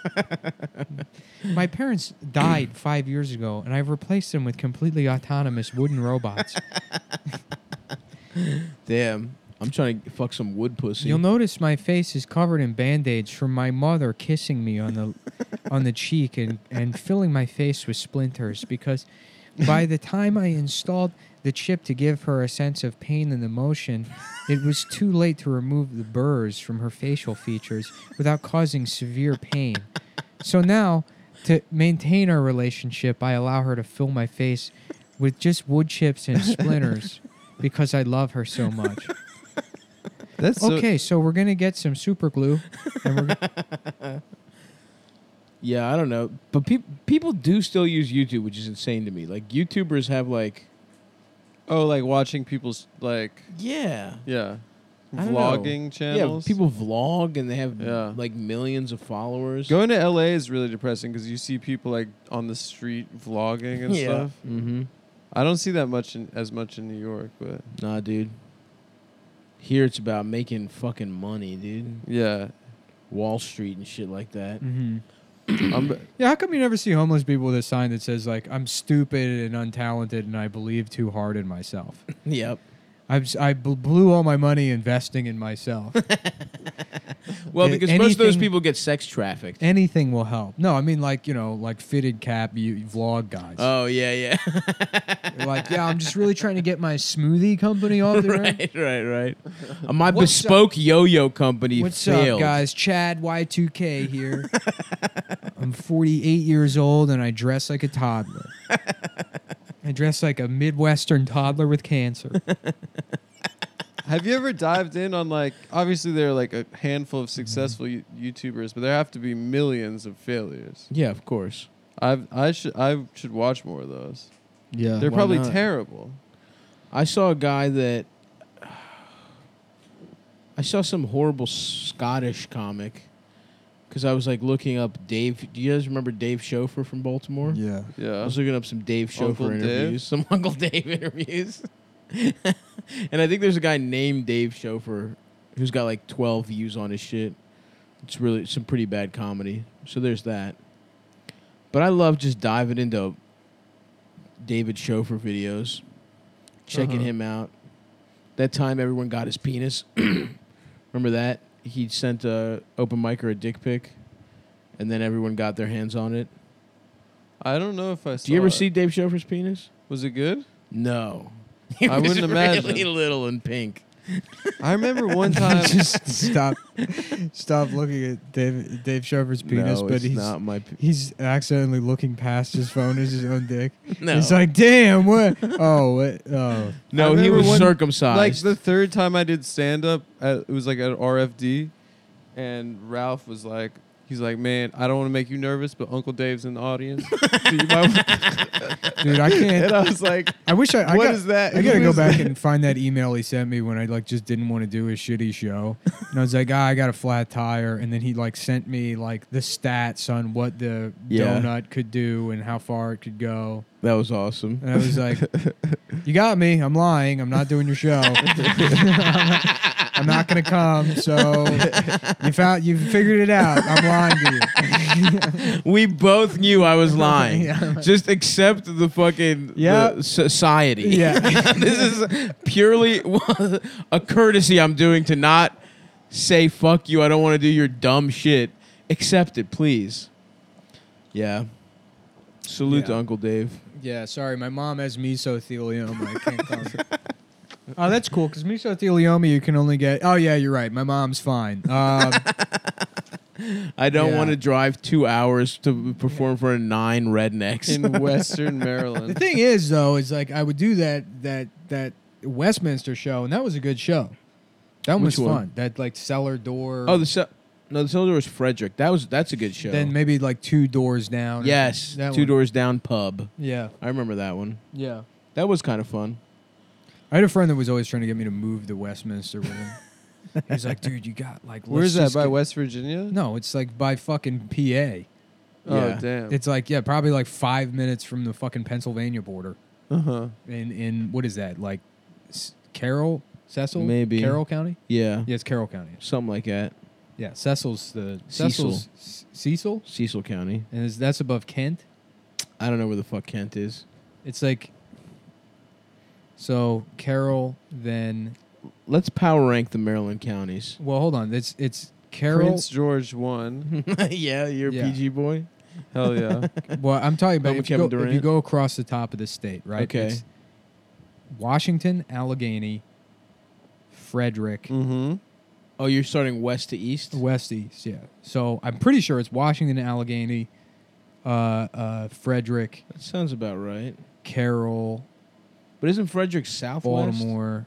My parents died five years ago, and I've replaced them with completely autonomous wooden robots. Damn, I'm trying to fuck some wood pussy. You'll notice my face is covered in band-aids from my mother kissing me on the on the cheek and, and filling my face with splinters because by the time I installed the chip to give her a sense of pain and emotion, it was too late to remove the burrs from her facial features without causing severe pain. So now, to maintain our relationship, I allow her to fill my face with just wood chips and splinters because I love her so much. that's so- Okay, so we're gonna get some super glue, and we're g- Yeah, I don't know, but peop people do still use YouTube, which is insane to me. Like YouTubers have like, oh, like watching people's like yeah, yeah, I don't know. vlogging channels. yeah, people vlog and they have Yeah. like millions of followers. Going to L A is really depressing because you see people like on the street vlogging and yeah. stuff. Mm-hmm. I don't see that much in, as much in New York, but Nah, dude. Here it's about making fucking money, dude. yeah. Wall Street and shit like that. Mhm. I'm, Yeah, how come you never see homeless people with a sign that says like "I'm stupid and untalented and I believe too hard in myself"? Yep. I've s- I bl- blew all my money investing in myself. Well, A- because most of those anything- people get sex trafficked. Anything will help. No, I mean like you know like fitted cap you, vlog guys. Oh yeah, yeah. They're like, yeah, I'm just really trying to get my smoothie company off the ground. right, right, right. Uh, my What's bespoke yo-yo company What's failed. up, guys? Chad Y two K here. I'm forty-eight years old and I dress like a toddler. I dress like a Midwestern toddler with cancer. have you ever dived in on like? Obviously, there are like a handful of successful you- YouTubers, but there have to be millions of failures. Yeah, of course. I've I should I should watch more of those. Yeah. They're why probably not? terrible. I saw a guy that I saw some horrible Scottish comic because I was like looking up Dave. Do you guys remember Dave Schofer from Baltimore? Yeah. I Yeah. was looking up some Dave Schofer Uncle Dave? interviews, some Uncle Dave interviews, and I think there's a guy named Dave Schofer who's got like twelve views on his shit. It's really some pretty bad comedy. So there's that. But I love just diving into David Schofer videos, checking Uh-huh. him out. That time everyone got his penis. Remember that? He sent a open micer a dick pic, and then everyone got their hands on it. I don't know if I saw. Do you ever it. see Dave Schofer's penis? Was it good? No. I wouldn't It was imagine. really little and pink. I remember one time. Just stop, stop looking at Dave Dave Sharper's penis, no, but it's he's not my. P- he's accidentally looking past his phone as his own dick. no, He's like, damn, what? Oh, what? Oh, no, I he remember was one- circumcised. Like the third time I did stand up, it was like at R F D, and Ralph was like, he's like, man, I don't want to make you nervous, but Uncle Dave's in the audience. So you might- dude, I can't. and I was like, I wish I. I what got, is that? I gotta Who go is back that? and find that email he sent me when I like just didn't want to do his shitty show, and I was like, ah, I got a flat tire, and then he like sent me like the stats on what the Yeah. donut could do and how far it could go, that was awesome. and I was like, you got me. I'm lying. I'm not doing your show. I'm not gonna come. So you found you figured it out. I'm lying to you. We both knew I was lying. Yeah. Just accept the fucking Yeah. the society. Yeah. This is purely a courtesy I'm doing to not say fuck you. I don't want to do your dumb shit. Accept it, please. Yeah. Salute to Yeah. Uncle Dave. Yeah, sorry, my mom has mesothelioma. I can't come. Oh, that's cool, because mesothelioma you can only get... Oh, yeah, you're right. My mom's fine. Um, I don't Yeah. want to drive two hours to perform for nine rednecks. in Western the Maryland. thing is, though, is like I would do that that that Westminster show, and that was a good show. That one Which was one? fun. That, like, cellar door. oh, the cel- no, the cellar door was Frederick. That was that's a good show. Then maybe, like, two doors down. or yes, something. That two one. doors down pub. Yeah, I remember that one. yeah. That was kind of fun. I had a friend that was always trying to get me to move to Westminster with him. He was like, dude, you got, like... Where's let's that, just by get-" West Virginia? No, it's, like, by fucking P A. Oh, Yeah. damn. It's like, yeah, probably like five minutes from the fucking Pennsylvania border. Uh-huh. In, in what is that? Like S- Carroll? Cecil? Maybe. Carroll County? Yeah, Yeah, it's Carroll County. something like that. Yeah, Cecil's the... Cecil. Cecil's... C- Cecil? Cecil County. And is, that's above Kent. I don't know where the fuck Kent is. It's like... So, Carroll, then... Let's power rank the Maryland counties. Well, hold on. It's it's Carroll... Prince George won. yeah, you're a Yeah. P G boy. Hell yeah. Well, I'm talking about Home if of you, Kevin go, if you Durant. go across the top of the state, right? Okay. It's Washington, Allegheny, Frederick, Mm-hmm. Oh, you're starting west to east? West East, yeah. So I'm pretty sure it's Washington, Allegheny, uh, uh, Frederick, That sounds about right. Carroll, But isn't Frederick southwest? Baltimore.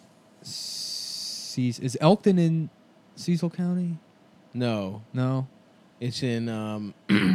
Ce- is Elkton in Cecil County? No, No. it's in um.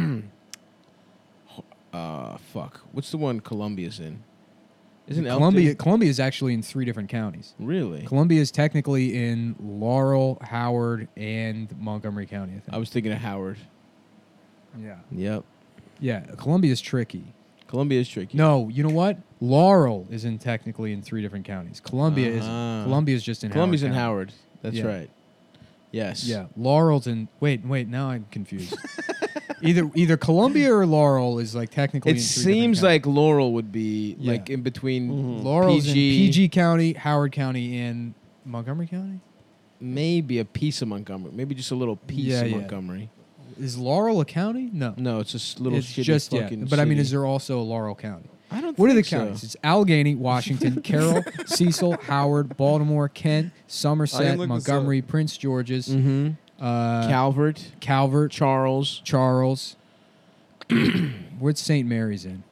uh, fuck. What's the one Columbia's in? Isn't Columbia? Elkton? Columbia is actually in three different counties. Really? Columbia is technically in Laurel, Howard, and Montgomery County. I think. I was thinking of Howard. yeah. Yep. Yeah. Columbia is tricky. Columbia is tricky. No, you know what? Laurel is in technically in three different counties. Columbia is Uh-huh. Columbia is just in Columbia's Howard in County. Howard. That's Yeah. right. Yes. Yeah, Laurel's in. Wait, wait. Now I'm confused. either either Columbia or Laurel is like technically. It in three seems different like Laurel would be Yeah. like in between counties. Mhm. Laurel's P G, in P G County, Howard County, and Montgomery County. maybe a piece of Montgomery, maybe just a little piece Yeah, of yeah. Montgomery. Is Laurel a county? No, No, it's just little it's shitty just yeah. fucking. But I mean, city. is there also a Laurel County? I don't. What are the think so. counties? It's Allegheny, Washington, Carroll, Cecil, Howard, Baltimore, Kent, I Somerset, can look this Montgomery, Prince George's, Mm-hmm. uh, Calvert, Calvert, Charles. Charles. Where's Saint Mary's in?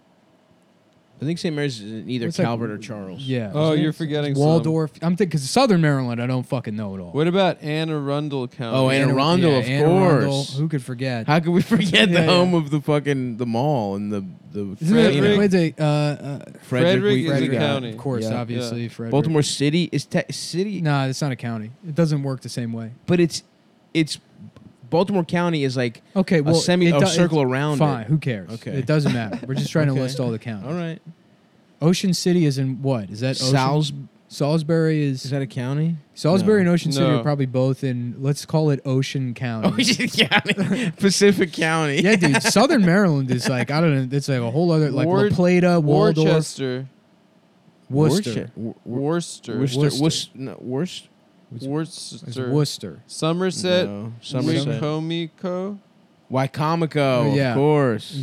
I think Saint Mary's is in either What's that- Calvert or Charles. Yeah. Oh, Isn't it you're forgetting some. Waldorf. I'm thinking because Southern Maryland, I don't fucking know at all. What about Anne Arundel County? Oh, Anne Anne- Arundel, yeah, of Anne Arundel. course. Who could forget? How could we forget Yeah, the home yeah. of the fucking the mall and the the Isn't it, Frederick. wait, wait, uh, uh, Frederick we- is a we got- county. Of course, Yeah. obviously, Frederick. Baltimore City is te- city, Nah, it's not a county. It doesn't work the same way. but it's it's Baltimore County is like Okay, well, a semi it a do- circle it's around Fine. it. Who cares? Okay. It doesn't matter. We're just trying Okay. to list all the counties. All right. Ocean City is in what? Is that Ocean? Sals Salisbury is, is that a county? Salisbury No. and Ocean City No. are probably both in. Let's call it Ocean County. Ocean County, Pacific County. Yeah, dude. Southern Maryland is like I don't know. It's like a whole other like Ward- La Plata, Waldorf, Worcester. Worcester. Wor- Worcester. Worcester. Worcester. Worcester. No, Worcester. It's Worcester. Worcester. Somerset. No, Somerset. Wicomico. Wycomico, Oh, yeah. of course. Yeah.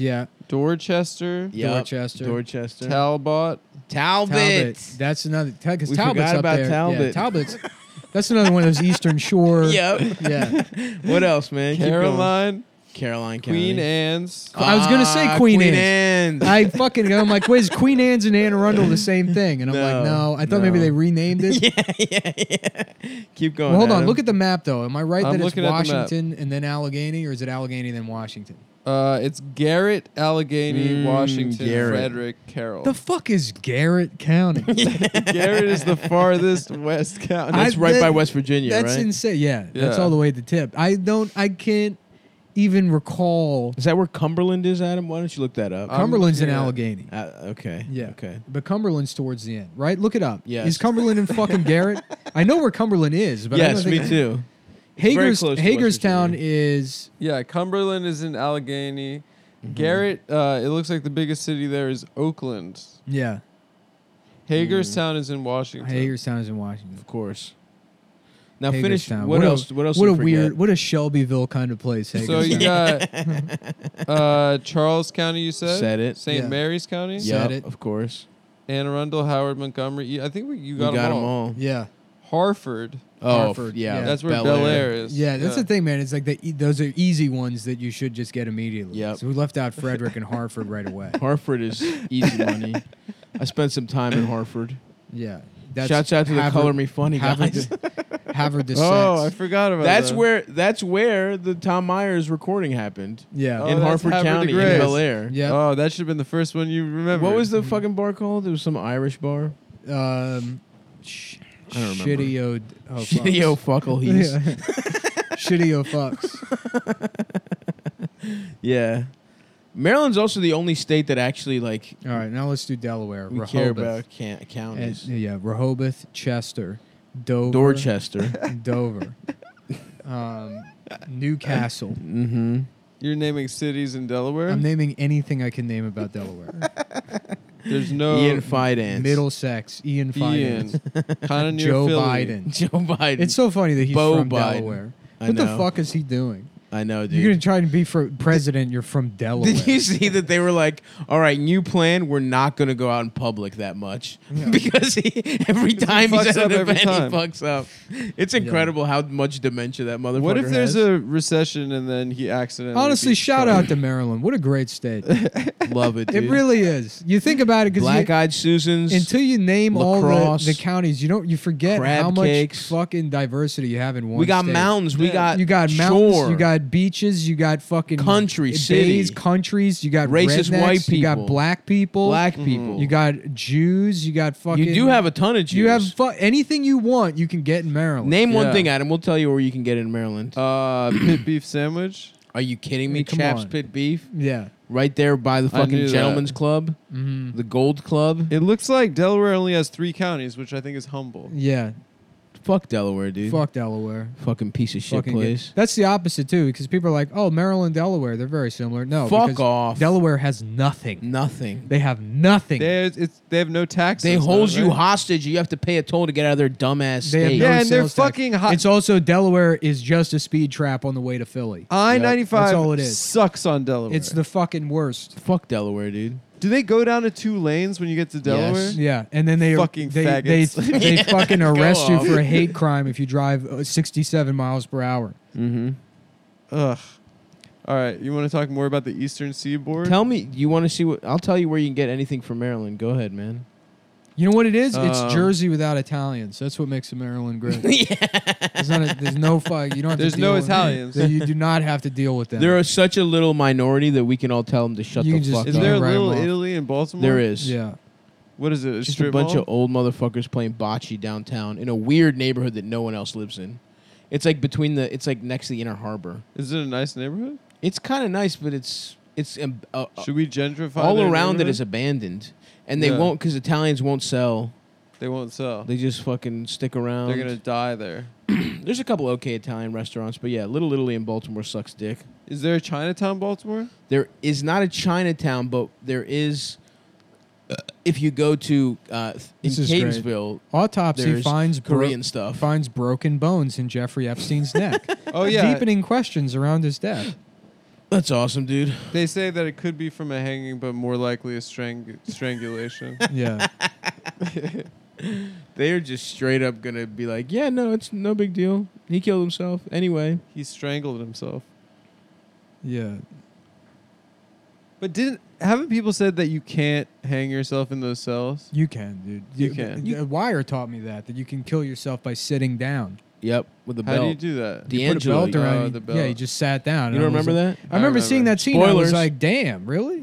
Dorchester, Yep. Dorchester. Dorchester. Talbot. Talbot. Talbot. That's another because We Talbot's forgot up about there. Yeah, Talbot. Talbot's. That's another one of those Eastern Shore. Yep. Yeah. What else, man? Keep going. Caroline, Caroline County. Queen Anne's. I was gonna say Ah, Queen Queen Anne's. Anne's. I fucking I'm like, wait, is Queen Anne's and Anne Arundel the same thing? And I'm like, No, no. I thought maybe no. they renamed it. yeah, yeah, yeah. Keep going. Well, hold on. Adam. Look at the map, though. Am I right I'm that it's looking at the map. Washington and then Allegheny, or is it Allegheny then Washington? Uh, it's Garrett, Allegheny, Mm, Washington, Garrett. Frederick, Carroll. The fuck is Garrett County? Garrett is the farthest west county. That's I- right that- by West Virginia, That's right? insane. Yeah, that's Yeah. all the way at the tip. I don't. I can't even recall. Is that where Cumberland is, Adam? Why don't you look that up? I'm Cumberland's in looking at- Allegheny. Uh, okay. Yeah. Okay. But Cumberland's towards the end, right? Look it up. Yes. Is Cumberland in fucking Garrett? I know where Cumberland is, but I yes, don't me think too. very Hager's, close to West Hagerstown Virginia. is Yeah, Cumberland is in Allegheny. Mm-hmm. Garrett, uh, it looks like the biggest city there is Oakland. yeah. Hagerstown is in Washington. Hagerstown is in Washington. Of course. Now finish. Hagerstown. What, What a- else? What else? What did a we forget? weird, what a Shelbyville kind of place. So Hagerstown. you got uh, Charles County, you said? Said it. Saint Yeah. Mary's County? Yeah. Yep, Said it. of course. Anne Arundel, Howard, Montgomery. Yeah, I think we, you We got, got them them all. all. yeah. Hartford. Oh, Hartford, yeah. yeah. That's where Bel Bel Air. Air is. Yeah, that's the thing, man. It's like the, e- those are easy ones that you should just get immediately. Yep. So we left out Frederick and Hartford right away. Hartford is easy money. I spent some time in Hartford. Yeah. That's Shouts out to the Harvard- Color Me Funny Harvard guys. the, Harvard the Oh, I sex. forgot about That's that. where that's where the Tom Myers recording happened Yeah. Oh, in that's Hartford Harvard County the in Grace. Bel Air. Yeah. Oh, that should have been the first one you remember. What was the fucking bar called? It was some Irish bar. Um, sh- I don't remember. Shitty o, oh, Shitty o fucks. fuckle he's. Yeah. Shitty o fucks. Yeah. Maryland's also the only state that actually like All right, now let's do Delaware. we Rehoboth. care about can- And- counties. yeah, Rehoboth, Chester, Dover, Dorchester. Dover, um, Newcastle. mm-hmm. You're naming cities in Delaware? I'm naming anything I can name about Delaware. There's no Ian Fidance. Middlesex, Ian Ian. Fidance, kind of near Joe Philly. Biden. Joe Biden. It's so funny that he's Bo from Biden. Delaware. I What the know. fuck is he doing? I know, dude. You're gonna try and be for president. You're from Delaware. Did you see that they were like, "All right, new plan. We're not going to go out in public that much Yeah. because he, every time he's fucks at up an every event, time. he fucks up." It's incredible how much dementia that motherfucker What if there's has. a recession and then he accidentally Honestly, beats shout Trump? out to Maryland. What a great state. Love it, It dude. really is. You think about it because Black-eyed Susans. until you name all the, lacrosse, the counties, you don't you forget crab how much cakes. fucking diversity you have in one. we got state. mountains. We Yeah. got You got mountains. shore. You got beaches. You got fucking Country, bays, city. countries. You got Racist rednecks, white You got people. black people. black Mhm. people. You got Jews. You got fucking. You do have a ton of Jews. You have fu- anything you want. You can get in Maryland. Name one Yeah. thing, Adam. We'll tell you where you can get it in Maryland. Uh, pit beef sandwich. Are you kidding me? Hey, come Chaps on. Pit Beef, Yeah. right there by the I fucking knew that. Gentleman's Club, hmm the Gold Club. It looks like Delaware only has three counties, which I think is humble. Yeah. Fuck Delaware, dude. Fuck Delaware. Fucking piece of shit Fucking place. good. That's the opposite too, because people are like, "Oh, Maryland, Delaware, they're very similar." No, Fuck because off. Delaware has nothing. Nothing. They have nothing. They it's they have no taxes. They though, hold you right? hostage. You have to pay a toll to get out of their dumbass They have state. no Yeah, and they're sales tax. fucking hot. It's also Delaware is just a speed trap on the way to Philly. I ninety-five That's all it is. sucks on Delaware. It's the fucking worst. Fuck Delaware, dude. Do they go down to two lanes when you get to Delaware? Yes. Yeah, and then they Fucking they they, faggots. they fucking arrest you off. for a hate crime if you drive uh, sixty-seven miles per hour. Mm-hmm. Ugh. All right, you want to talk more about the Eastern Seaboard? Tell me, you want to see what? I'll tell you where you can get anything from Maryland. Go ahead, man. You know what it is? It's Um, Jersey without Italians. That's what makes Maryland great. yeah. There's, not a, there's no fuck. You don't. Have There's to no deal with- Italians. that you do not have to deal with them. There are such a little minority that we can all tell them to shut You the can just- fuck Is up. there a Write 'em little off. Italy in Baltimore? There is. Yeah. What is it? A Just a strip bunch mall? of old motherfuckers playing bocce downtown in a weird neighborhood that no one else lives in. It's like between the. It's like next to the Inner Harbor. Is it a nice neighborhood? It's kind of nice, but it's it's um, uh, uh, Should we gentrify? all their around it neighborhood? is abandoned, and they Yeah. won't because Italians won't sell. They won't sell. They just fucking stick around. They're gonna die there. There's a couple okay Italian restaurants, but yeah, Little Italy in Baltimore sucks dick. Is there a Chinatown, Baltimore? There is not a Chinatown, but there is. Uh, if you go to uh, th- in This is great. Catonsville, Autopsy there's finds bro- Korean stuff. finds broken bones in Jeffrey Epstein's neck, Oh yeah. deepening questions around his death. That's awesome, dude. They say that it could be from a hanging, but more likely a strang- strangulation. Yeah. They're just straight up gonna be like, yeah, no, it's no big deal. He killed himself anyway. He strangled himself. Yeah. But didn't haven't people said that you can't hang yourself in those cells? You can, dude. You can. The Wire taught me that that you can kill yourself by sitting down. Yep, with the How belt. do you do that? The You put a D'Angelo, belt around oh, you. the belt. Yeah, you just sat down. You and don't I was remember like- that? I remember, remember. seeing that scene. I Spoilers. was like, damn, really?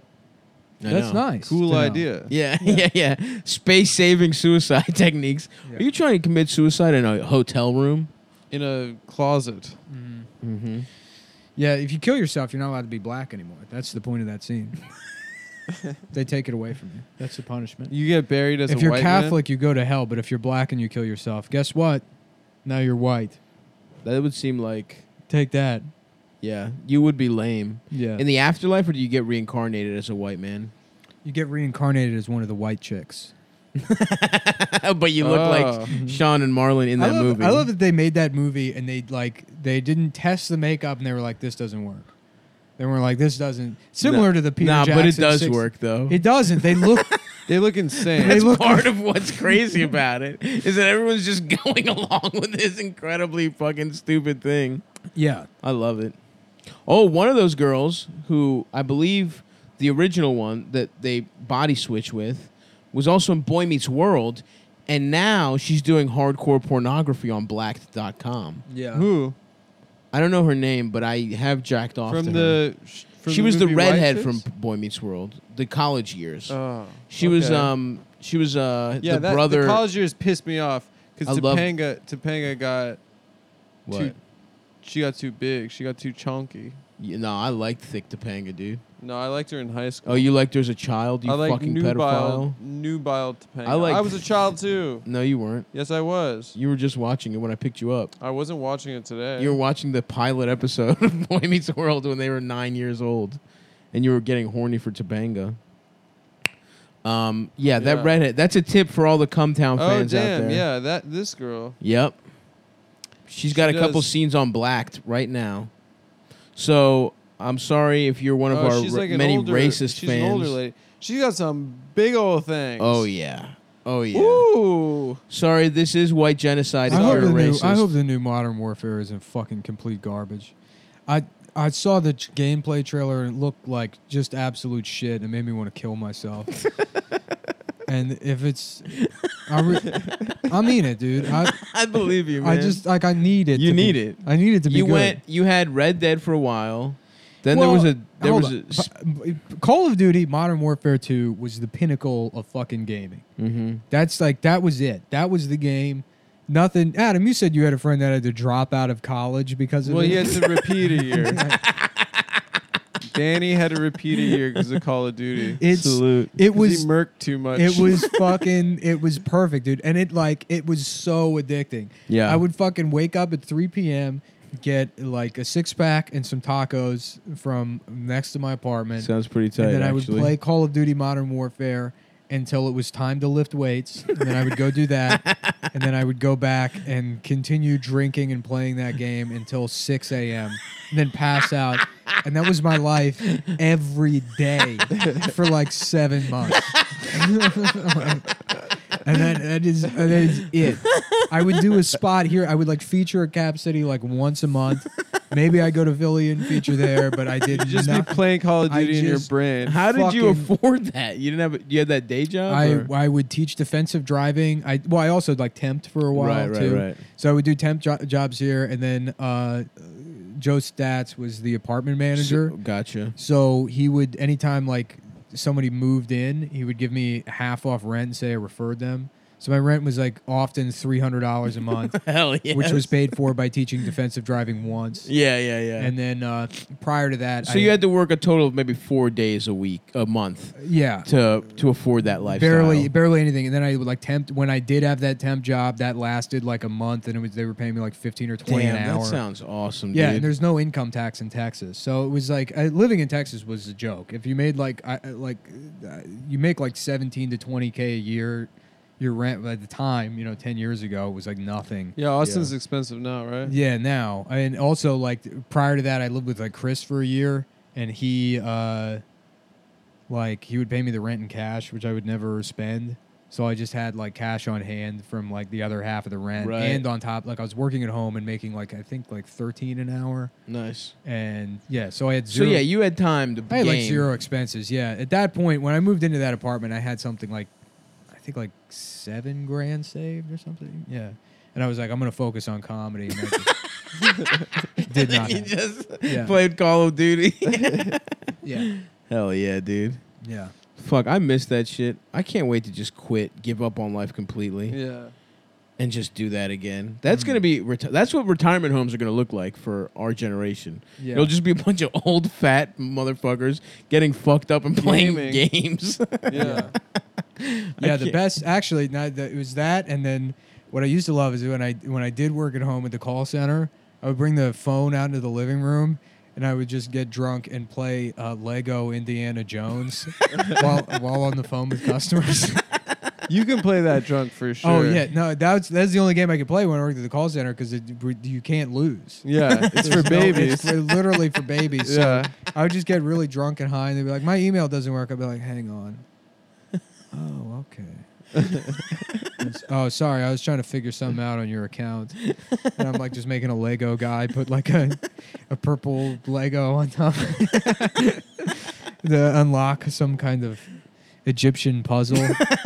I That's know. nice. Cool to know. idea. Yeah, yeah, yeah. Space saving suicide techniques. Yeah. Are you trying to commit suicide in a hotel room? In a closet. Mhm. Mm-hmm. Yeah, if you kill yourself, you're not allowed to be black anymore. That's the point of that scene. They take it away from you. That's the punishment. You get buried as If a you're white Catholic, you go to hell. But if you're black and you kill yourself, guess what? Now you're white. That would seem like, Take that. yeah, you would be lame. Yeah. In the afterlife, or do you get reincarnated as a white man? You get reincarnated as one of the white chicks. But you look Oh. like Sean and Marlon in that I love, movie. I love that they made that movie and they like they didn't test the makeup and they were like, this doesn't work. They were like, this doesn't similar to the Peter Nah, Jackson. but it does six- work though. It doesn't. They look. man. They look insane. They That's look part like- of what's crazy about it is that everyone's just going along with this incredibly fucking stupid thing. Yeah. I love it. Oh, one of those girls who I believe the original one that they body switch with was also in Boy Meets World, and now she's doing hardcore pornography on blacked dot com. Yeah. Who? I don't know her name, but I have jacked off From to the. her. sh- From She was the movie White redhead from Chicks? Boy Meets World, the college years. Oh. she was okay. um she was uh Yeah, the that, brother. the college years pissed me off I because love- Topanga Topanga got what? too. She got too big. She got too chunky. Yeah, no, I liked Thick Topanga, dude. No, I liked her in high school. Oh, you liked her as a child, you I like fucking nubile, pedophile. nubile Topanga. I liked- I was a child too. No, you weren't. Yes, I was. You were just watching it when I picked you up. I wasn't watching it today. You were watching the pilot episode of Boy Meets World when they were nine years old, and you were getting horny for Topanga. Um, yeah, that Yeah. redhead. That's a tip for all the Cumtown oh fans out damn! there. Yeah, that this girl. Yep. She's got She a couple does- scenes on Blacked right now. So I'm sorry if you're one of oh, our she's ra- like an many older, racist she's fans. an older lady. She's got some big old things. Oh yeah. Oh yeah. Ooh. Sorry, this is white genocide. I If hope, you're the a new, racist. I hope the new Modern Warfare isn't fucking complete garbage. I I saw the ch- gameplay trailer and it looked like just absolute shit. It made me want to kill myself. And if it's, I, re- I mean it, dude. I I believe you, man. I just like I need it. You to need be, it. I need it to be you good. went. You had Red Dead for a while. Then Well, there was a. There hold was on. a. s- B- Call of Duty Modern Warfare two was the pinnacle of fucking gaming. Mm-hmm. That's like that was it. That was the game. Nothing. Adam, you said you had a friend that had to drop out of college because of Well, it. he had to repeat a year. Danny had to repeat a year because of Call of Duty. It's Salute. it 'Cause was he murked too much. it was fucking it was perfect, dude. And it like it was so addicting. Yeah. I would fucking wake up at three p.m., get like a six pack and some tacos from next to my apartment. Sounds pretty tight. and then I actually. would play Call of Duty Modern Warfare until it was time to lift weights. And then I would go do that. And then I would go back and continue drinking and playing that game until six a.m. and then pass out. And that was my life every day for like seven months. And that, that is that is it. I would do a spot here. I would like feature a Cap City like once a month. Maybe I go to Philly and feature there, but I did You just not. be playing Call of I Duty in your just- brain. How did you fucking- afford that? You didn't have. A, you had that day job. I, or? I would teach defensive driving. I well, I also like temped for a while right, right, too. right. So I would do temp jo- jobs here, and then uh, Joe Stats was the apartment manager. So, gotcha. So he would anytime like somebody moved in, he would give me half off rent and say I referred them. So my rent was like often three hundred dollars a month, Hell yeah. which was paid for by teaching defensive driving once. Yeah, yeah, yeah. And then uh, prior to that, so I, you had to work a total of maybe four days a week, a month, yeah. to to afford that lifestyle. Barely, barely anything, and then I would like temp. When I did have that temp job, that lasted like a month, and it was they were paying me like fifteen or twenty Damn, an hour. that sounds awesome. yeah, dude. and there's no income tax in Texas, so it was like uh, living in Texas was a joke. If you made like I, uh, like uh, you make like seventeen to twenty k a year, your rent at the time, you know, ten years ago was like nothing. Yeah, Austin's Yeah. expensive now, right? Yeah, now. And also, like, prior to that, I lived with, like, Chris for a year, and he, uh, like, he would pay me the rent in cash, which I would never spend. So I just had, like, cash on hand from, like, the other half of the rent. Right. And on top, like, I was working at home and making, like, I think, like, thirteen an hour. Nice. And, yeah, so I had So zero. yeah, you had time to I had, like, game. zero expenses, yeah. At that point, when I moved into that apartment, I had something, like, I think, like, seven grand saved or something. Yeah. And I was like, I'm going to focus on comedy. And that just did not You happen. just Yeah. played Call of Duty. Yeah. Hell yeah, dude. Yeah. Fuck, I miss that shit. I can't wait to just quit, give up on life completely, Yeah. and just do that again. That's Mm. gonna be reti- that's what retirement homes are gonna look like for our generation. Yeah. It'll just be a bunch of old fat motherfuckers getting fucked up and playing Gaming. games. Yeah. Yeah, the can't- best actually. Not that, it was that, and then what I used to love is when I when I did work at home at the call center, I would bring the phone out into the living room, and I would just get drunk and play uh, Lego Indiana Jones while while on the phone with customers. You can play that drunk for sure. Oh yeah, no, that's that's the only game I could play when I worked at the call center because you can't lose. Yeah, it's for There's no- babies. it's for- literally for babies. Yeah. So I would just get really drunk and high, and they'd be like, "My email doesn't work." I'd be like, "Hang on." Oh, okay. It's- oh, sorry. I was trying to figure something out on your account, and I'm like just making a Lego guy put like a a purple Lego on top to unlock some kind of Egyptian puzzle.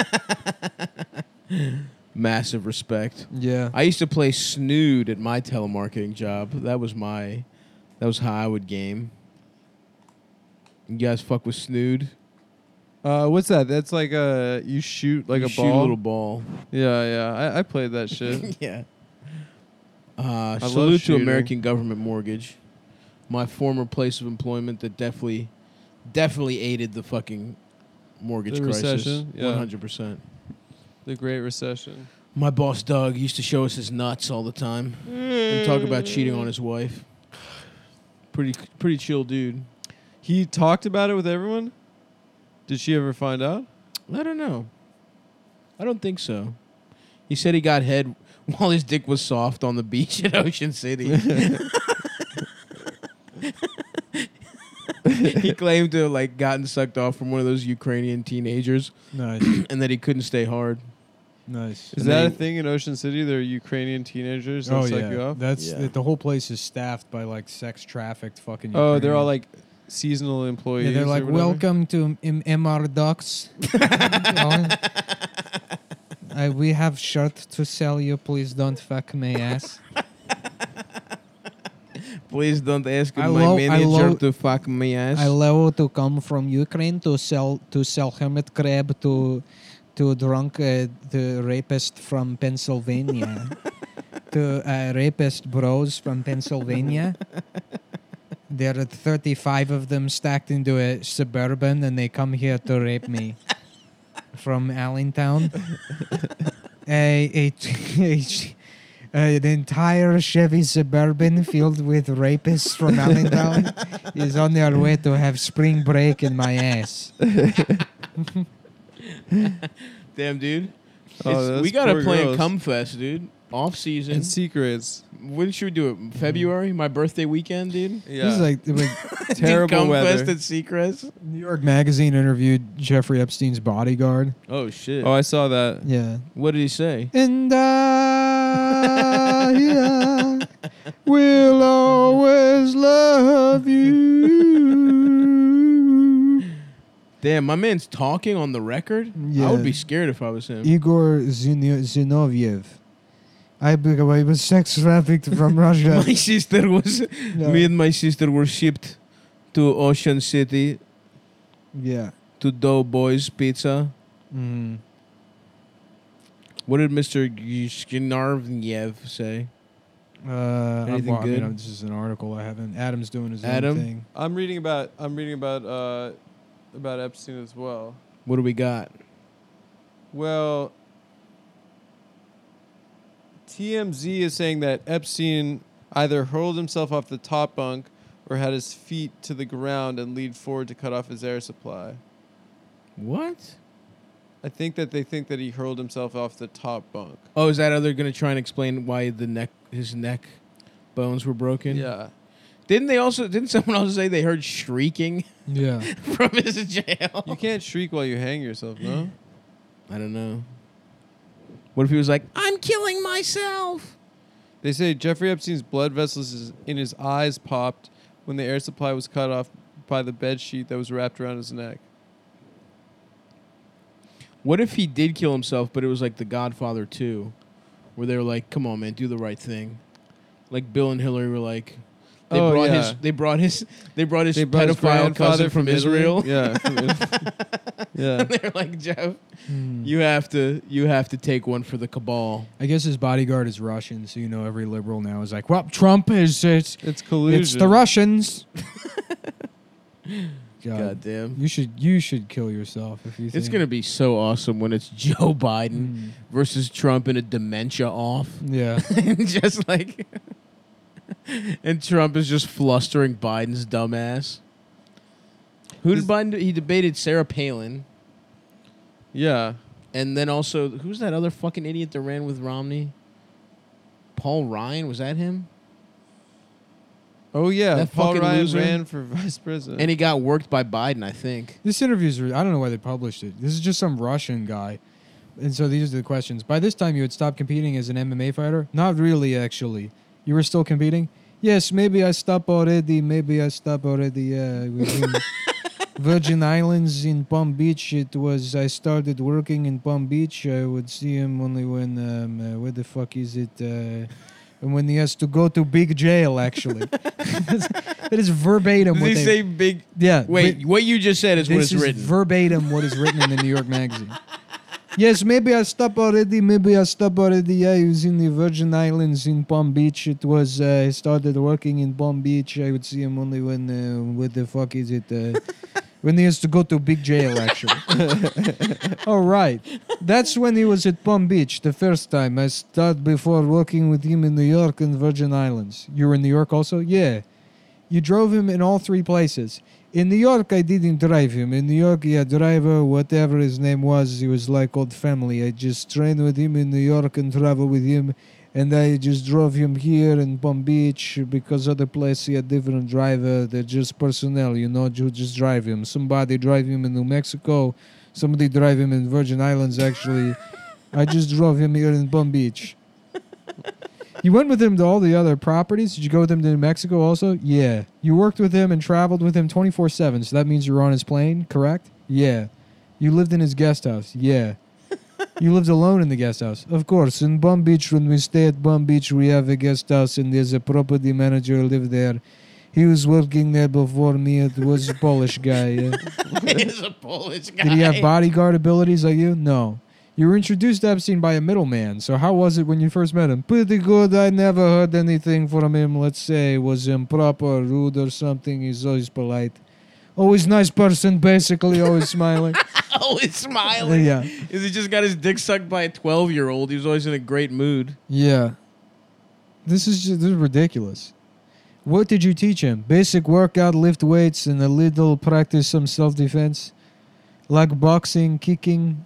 Massive respect. Yeah. I used to play Snood at my telemarketing job. That was my, that was how I would game. You guys fuck with Snood? Uh, what's that? That's like a you shoot like You a shoot ball. a little ball. Yeah, yeah. I, I played that shit. Yeah. Uh, love salute to shooting. American Government Mortgage, my former place of employment that definitely, definitely aided the fucking mortgage The crisis. recession, yeah. One hundred percent. The Great Recession. My boss Doug used to show us his nuts all the time and talk about cheating on his wife. Pretty, pretty chill dude. He talked about it with everyone. Did she ever find out? I don't know. I don't think so. He said he got head while his dick was soft on the beach at Ocean City. He claimed to have like gotten sucked off from one of those Ukrainian teenagers Nice. and that he couldn't stay hard. Nice. Is And that they- a thing in Ocean City? There are Ukrainian teenagers that Oh suck you yeah. off? That's Yeah. the, the whole place is staffed by like sex trafficked fucking. Oh, they're all Ukrainians. like seasonal employees. Yeah, they're or like, whatever? welcome to M- MR Ducks. uh, we have shirt to sell you. Please don't fuck my ass. Please don't ask I my lo- I manager lo- to fuck me ass. I love to come from Ukraine to sell to sell hermit crab to to drunk uh, the rapist from Pennsylvania. To uh, rapist bros from Pennsylvania. There are thirty-five of them stacked into a Suburban, and they come here to rape me. From Allentown. a, a, a, an entire Chevy Suburban filled with rapists from Allentown is on their way to have spring break in my ass. Damn, dude. Oh, It's- that's we gotta poor plan girls. Cumfest, dude. Off season. And secrets. When should we do it? February? My birthday weekend, dude? Yeah. This is like, like terrible Cumfest weather. at Seacrest? New York Magazine interviewed Jeffrey Epstein's bodyguard. Oh, shit. Oh, I saw that. Yeah. What did he say? And I yeah, will always love you. Damn, my man's talking on the record? Yeah. I would be scared if I was him. Igor Zino- Zinoviev. I, be- I was sex trafficked from Russia. My sister was... Yeah. Me and my sister were shipped to Ocean City Yeah. to Doughboys Pizza. Mm. What did Mister Skinarviev say? Uh, Anything well, I mean, good? I'm- this is an article I haven't. Adam's doing his Adam? own thing. I'm reading about. I'm reading about. Uh, about Epstein as well. What do we got? Well, T M Z is saying that Epstein either hurled himself off the top bunk or had his feet to the ground and leaned forward to cut off his air supply. What? I think that they think that he hurled himself off the top bunk. Oh, is that how they're going to try and explain why the neck, his neck bones were broken? Yeah. Didn't they also? Didn't someone else say they heard shrieking Yeah. from his jail? You can't shriek while you hang yourself, no? I don't know. What if he was like, "I'm killing myself"? They say Jeffrey Epstein's blood vessels in his eyes popped when the air supply was cut off by the bed sheet that was wrapped around his neck. What if he did kill himself, but it was like The Godfather two, where they were like, "Come on, man, do the right thing." Like Bill and Hillary were like, they Oh, brought yeah. his, they brought his, they brought his They brought his pedophile grandfather cousin from, Italy. Israel. Yeah. from Italy. Yeah. And they're like, Jeff, Hmm. you have to, you have to take one for the cabal. I guess his bodyguard is Russian, so you know every liberal now is like, well, Trump is it's It's collusion. it's the Russians. God, God damn. you should you should kill yourself if you. It's think. gonna be so awesome when it's Joe Biden Mm. versus Trump in a dementia off, Yeah. and just like, and Trump is just flustering Biden's dumbass. Who did Is- Biden? Do? He debated Sarah Palin, Yeah. and then also who's that other fucking idiot that ran with Romney? Paul Ryan, was that him? Oh, yeah. That Paul fucking Ryan loser. ran for vice president. And he got worked by Biden, I think. This interview's. Re- I don't know why they published it. This is just some Russian guy, and so these are the questions. By this time, you had stopped competing as an M M A fighter. Not really, actually. You were still competing. Yes, maybe I stopped already. Maybe I stopped already. Uh, within Virgin Islands in Palm Beach. It was. I started working in Palm Beach. I would see him only when. Um, uh, where the fuck is it? Uh, and when he has to go to big jail, actually. That is verbatim. Did what he they- say big? Yeah. Wait, but- what you just said is what this it's is written. verbatim what is written in the New York Magazine. Yes, maybe I stopped already. Maybe I stopped already. Yeah, I was in the Virgin Islands in Palm Beach. It was. Uh, I started working in Palm Beach. I would see him only when. Uh, what the fuck is it? Uh, when he has to go to big jail, actually. All right, that's when he was at Palm Beach the first time. I started before working with him in New York and Virgin Islands. You were in New York also? Yeah. You drove him in all three places. In New York, I didn't drive him. In New York, yeah, driver, whatever his name was, he was like old family. I just trained with him in New York and traveled with him. And I just drove him here in Palm Beach because other place he had different driver. They're just personnel, you know, you just drive him. Somebody drive him in New Mexico. Somebody drive him in Virgin Islands, actually. I just drove him here in Palm Beach. You went with him to all the other properties? Did you go with him to New Mexico also? Yeah. You worked with him and traveled with him twenty-four seven, so that means you were on his plane, correct? Yeah. You lived in his guest house? Yeah. You lived alone in the guest house? Of course. In Palm Beach, when we stay at Palm Beach, we have a guest house, and there's a property manager who lived there. He was working there before me. It was a Polish guy. Yeah. He's a Polish guy. Did he have bodyguard abilities like you? No. You were introduced to Epstein by a middleman, so how was it when you first met him? Pretty good. I never heard anything from him, let's say, was improper, rude or something. He's always polite. Always nice person, basically, always smiling. Always smiling. Yeah. Is he just got his dick sucked by a twelve-year-old? He was always in a great mood. Yeah. This is just, this is ridiculous. What did you teach him? Basic workout, lift weights, and a little practice some self-defense? Like boxing, kicking?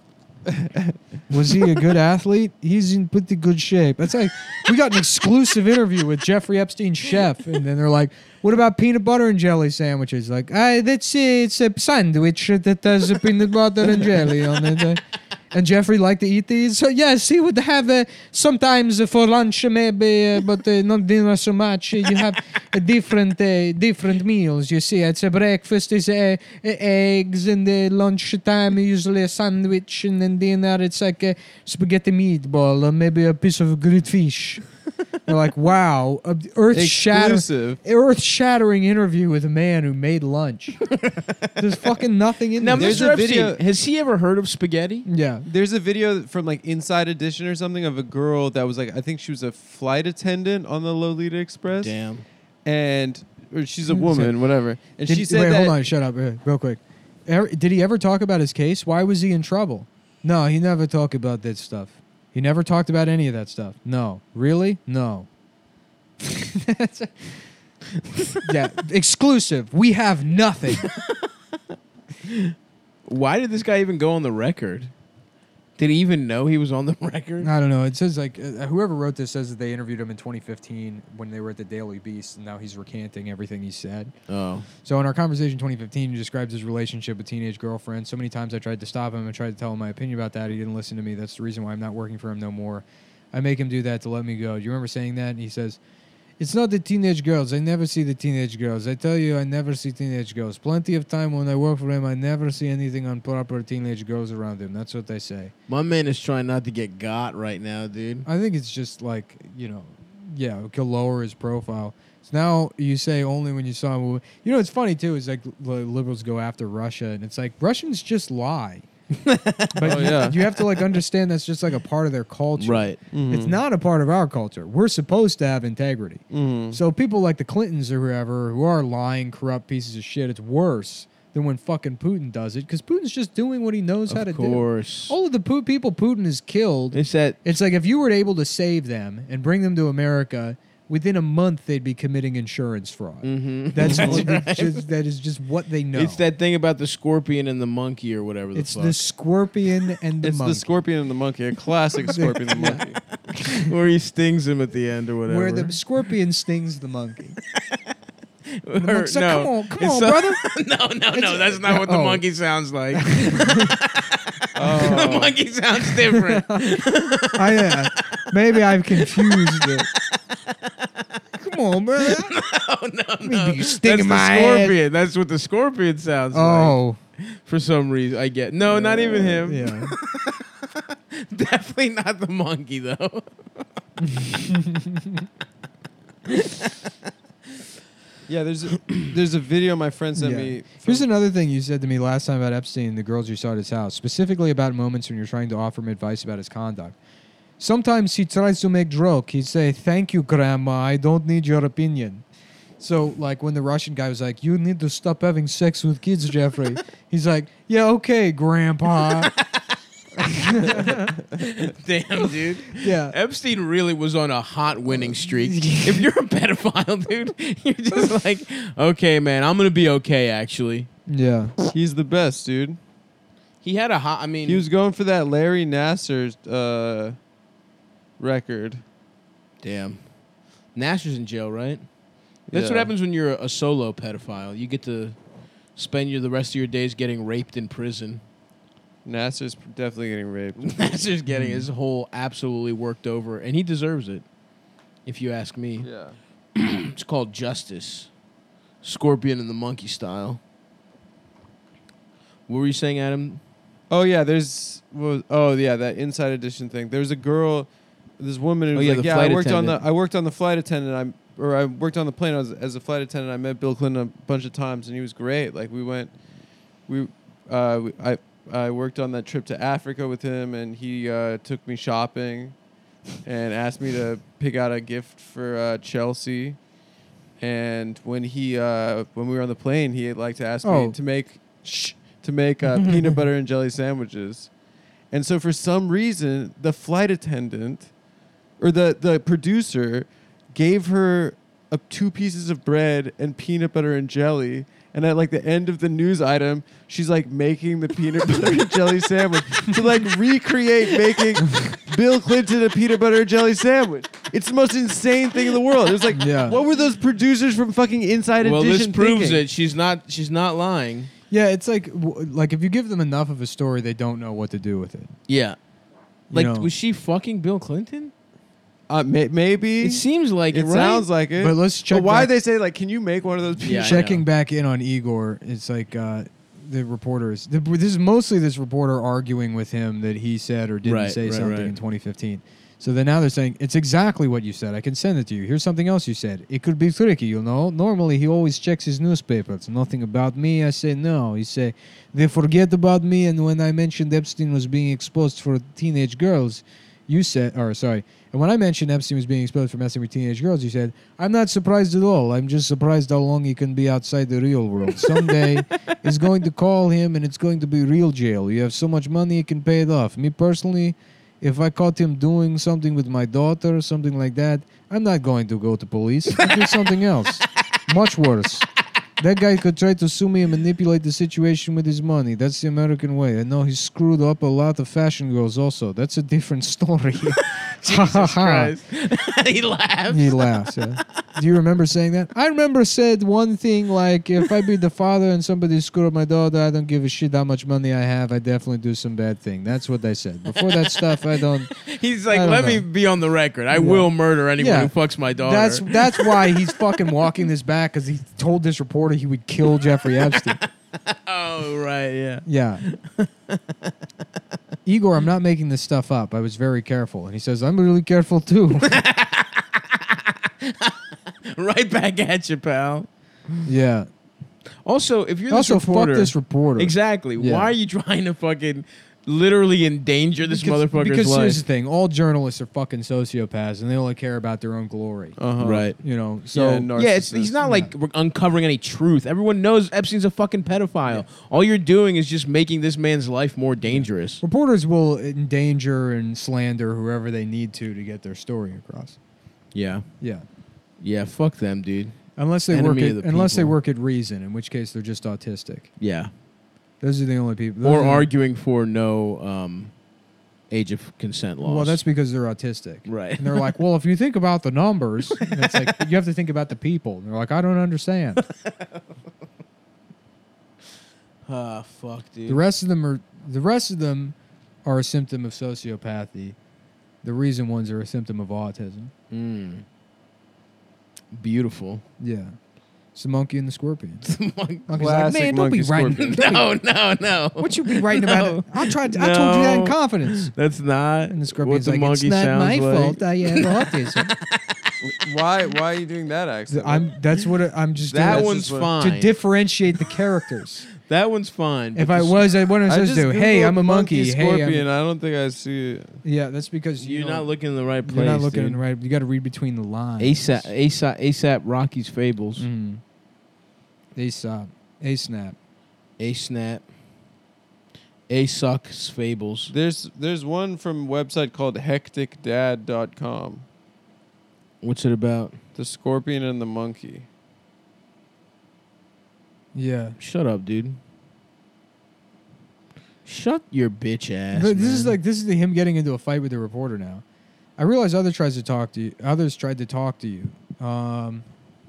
Was he a good athlete? He's in pretty good shape. That's like we got an exclusive interview with Jeffrey Epstein's chef, and then they're like, "What about peanut butter and jelly sandwiches?" Like, "I that's it. It's a sandwich that has a peanut butter and jelly on it." And Jeffrey liked to eat these. So yes, he would have uh, sometimes for lunch maybe, uh, but uh, not dinner so much. Uh, you have uh, different uh, different meals. You see, it's a breakfast is uh, uh, eggs, and uh, lunch time usually a sandwich, and then dinner it's like a spaghetti meatball or maybe a piece of grilled fish. They're like, wow, earth shattering, Exclusive. earth shattering interview with a man who made lunch. There's fucking nothing in Now, there. There's Mister a Epstein, video- has he ever heard of spaghetti? Yeah. There's a video from like Inside Edition or something of a girl that was like, I think she was a flight attendant on the Lolita Express. Damn. And or she's a Hmm, woman, so- whatever. And Did, she said wait, that hold on, shut up, uh, real quick. Er, did he ever talk about his case? Why was he in trouble? No, he never talked about that stuff. He never talked about any of that stuff. No. Really? No. Yeah, exclusive. We have nothing. Why did this guy even go on the record? Did he even know he was on the record? I don't know. It says like uh, whoever wrote this says that they interviewed him in twenty fifteen when they were at the Daily Beast, and now he's recanting everything he said. Oh. So in our conversation twenty fifteen, he describes his relationship with teenage girlfriend. So many times I tried to stop him and tried to tell him my opinion about that. He didn't listen to me. That's the reason why I'm not working for him no more. I make him do that to let me go. Do you remember saying that? And he says, it's not the teenage girls. I never see the teenage girls. I tell you, I never see teenage girls. Plenty of time when I work for him, I never see anything on proper teenage girls around him. That's what they say. My man is trying not to get got right now, dude. I think it's just like, you know, yeah, it could lower his profile. So now you say only when you saw him. You know, it's funny, too, is like liberals go after Russia, and it's like Russians just lie. But Oh, yeah. you have to like understand that's just like a part of their culture. Right. Mhm. It's not a part of our culture. We're supposed to have integrity. Mhm. So people like the Clintons or whoever who are lying, corrupt pieces of shit, it's worse than when fucking Putin does it because Putin's just doing what he knows how to Of do. course. All of the pu- people Putin has killed, It's that. it's like if you were able to save them and bring them to America, within a month they'd be committing insurance fraud. Mm-hmm. That's what they just, that is just what they know. It's that thing about the scorpion and the monkey or whatever the It's fuck. the scorpion and the It's monkey. the scorpion and the monkey, a classic scorpion and the monkey. Where he stings him at the end or whatever. where the scorpion stings the monkey. Or- The monkey's like, no. come on, come It's on, so- brother. no, no, no. It's- That's not what the oh. monkey sounds like. Oh. The monkey sounds different. I, uh, maybe I've confused it. Come on, brother. Oh, no, Me no. be That's stinging the my scorpion. That's what the scorpion sounds like. Oh, For some reason. I get. No, not even him. yeah. Definitely not the monkey, though. Yeah, there's a, there's a video my friend sent Yeah. me. Here's from- another thing you said to me last time about Epstein, the girls you saw at his house, specifically about moments when you're trying to offer him advice about his conduct. Sometimes he tries to make joke. He'd say, "Thank you, Grandma. I don't need your opinion." So, like, when the Russian guy was like, "You need to stop having sex with kids, Jeffrey," he's like, "Yeah, okay, Grandpa." Damn, dude. Yeah. Epstein really was on a hot winning streak. If you're a pedophile, dude, you're just like, okay, man, I'm going to be okay, actually. Yeah. He's the best, dude. He had a hot, I mean. He was going for that Larry Nasser uh, record. Damn. Nasser's in jail, right? That's Yeah. what happens when you're a solo pedophile. You get to spend your, the rest of your days getting raped in prison. Nasser's definitely getting raped. Nasser's getting his whole absolutely worked over, and he deserves it, if you ask me. Yeah. It's called Justice. Scorpion and the monkey style. What were you saying, Adam? Oh yeah, there's well, oh yeah, that Inside Edition thing. There's a girl, this woman who Oh, was yeah, like, the yeah, I flight worked on attendant. the I worked on the flight attendant. I'm or I worked on the plane as, as a flight attendant. I met Bill Clinton a bunch of times, and he was great. Like we went, we, uh, we, I I worked on that trip to Africa with him, and he uh, took me shopping, and asked me to pick out a gift for uh, Chelsea. And when he uh, when we were on the plane, he had like to ask Oh. me to make shh, to make uh, peanut butter and jelly sandwiches. And so for some reason, the flight attendant or the, the producer gave her uh, two pieces of bread and peanut butter and jelly. And at like the end of the news item, she's like making the peanut butter and jelly sandwich to like recreate making Bill Clinton a peanut butter and jelly sandwich. It's the most insane thing in the world. It was like, Yeah. what were those producers from fucking Inside Well, Edition this proves thinking? it. She's not. She's not lying. Yeah, it's like w- like if you give them enough of a story, they don't know what to do with it. Yeah. Like, know. was she fucking Bill Clinton? Uh, may- maybe It seems like it it, right? sounds like it. But let's check But why back- they say like, can you make one of those? Yeah, I Checking know. back in on Igor, it's like uh, the reporters. The, this is mostly this reporter arguing with him that he said or didn't Right, say right, something right. in twenty fifteen. So then now they're saying it's exactly what you said. I can send it to you. Here's something else you said. It could be tricky, you know. Normally he always checks his newspapers. Nothing about me. I say no. He say they forget about me. And when I mentioned Epstein was being exposed for teenage girls, you said, or sorry. And when I mentioned Epstein was being exposed for messing with teenage girls, you said, I'm not surprised at all. I'm just surprised how long he can be outside the real world. Someday he's going to call him and it's going to be real jail. You have so much money, you can pay it off. Me personally, if I caught him doing something with my daughter or something like that, I'm not going to go to police. I'll do something else. Much worse. That guy could try to sue me and manipulate the situation with his money. That's the American way. I know he screwed up a lot of fashion girls also. That's a different story. Jesus Christ. He laughs. He laughs, yeah. Do you remember saying that? I remember said one thing like, if I be the father and somebody screw up my daughter, I don't give a shit how much money I have. I definitely do some bad thing. That's what I said. Before that stuff, I don't... He's like, I don't let me know. be on the record. I Yeah. will murder anyone Yeah. who fucks my daughter. That's that's why he's fucking walking this back, because he told this reporter he would kill Jeffrey Epstein. Oh, right, yeah. Yeah. Igor, I'm not making this stuff up. I was very careful. And he says, I'm really careful too. Right back at you, pal. Yeah. Also, if you're this Also, reporter... fuck this reporter. Exactly. Yeah. Why are you trying to fucking literally endanger this because, motherfucker's because life? here's the thing. All journalists are fucking sociopaths, and they only care about their own glory. Uh-huh. Right. You know, so... Yeah, nar- Yeah, it's, he's not like re- uncovering any truth. Everyone knows Epstein's a fucking pedophile. All you're doing is just making this man's life more dangerous. reporters will endanger and slander whoever they need to to get their story across. Yeah. Yeah. Yeah, fuck them, dude. Unless they Enemy work of at, the unless they people. work at Reason, in which case they're just autistic. Yeah. Those are the only people. Or those are- arguing for no um, age of consent laws. Well, that's because they're autistic. right. And they're like, well, if you think about the numbers, and it's like, you have to think about the people. And they're like, I don't understand. Ah, fuck, dude. The rest of them are the rest of them are a symptom of sociopathy. The reason ones are a symptom of autism. Mm. Beautiful. Yeah. It's the monkey and the scorpion. Monkey's like, Classic man, don't be monkey writing. scorpion. don't be- no, no, no. What you be writing about? No. It? I tried. I told you that in No. confidence. That's not And the what scorpion's the like, monkey it's not sounds my like. fault. I have autism. Why? Why are you doing that accent? I'm. That's what it, I'm just That doing one's just what- fine. to differentiate the characters. That one's fine. If but I the- was, I wouldn't I have just to. Hey, Googled I'm a monkey. Hey, Scorpion. I'm, I don't think I see it. yeah, that's because you you're don't- not looking in the right place. You're not looking dude. in the right. You got to read between the lines. ASAP, ASAP, ASAP Rocky's Fables. Mm. Aesop. A snap. A Snap. A Sucks Fables. There's there's one from a website called hectic dad dot com. What's it about? The scorpion and the monkey. Yeah. Shut up, dude. Shut your bitch ass. But this is man. like this is the, him getting into a fight with the reporter now. I realize others tries to talk to you. Others tried to talk to you. Um,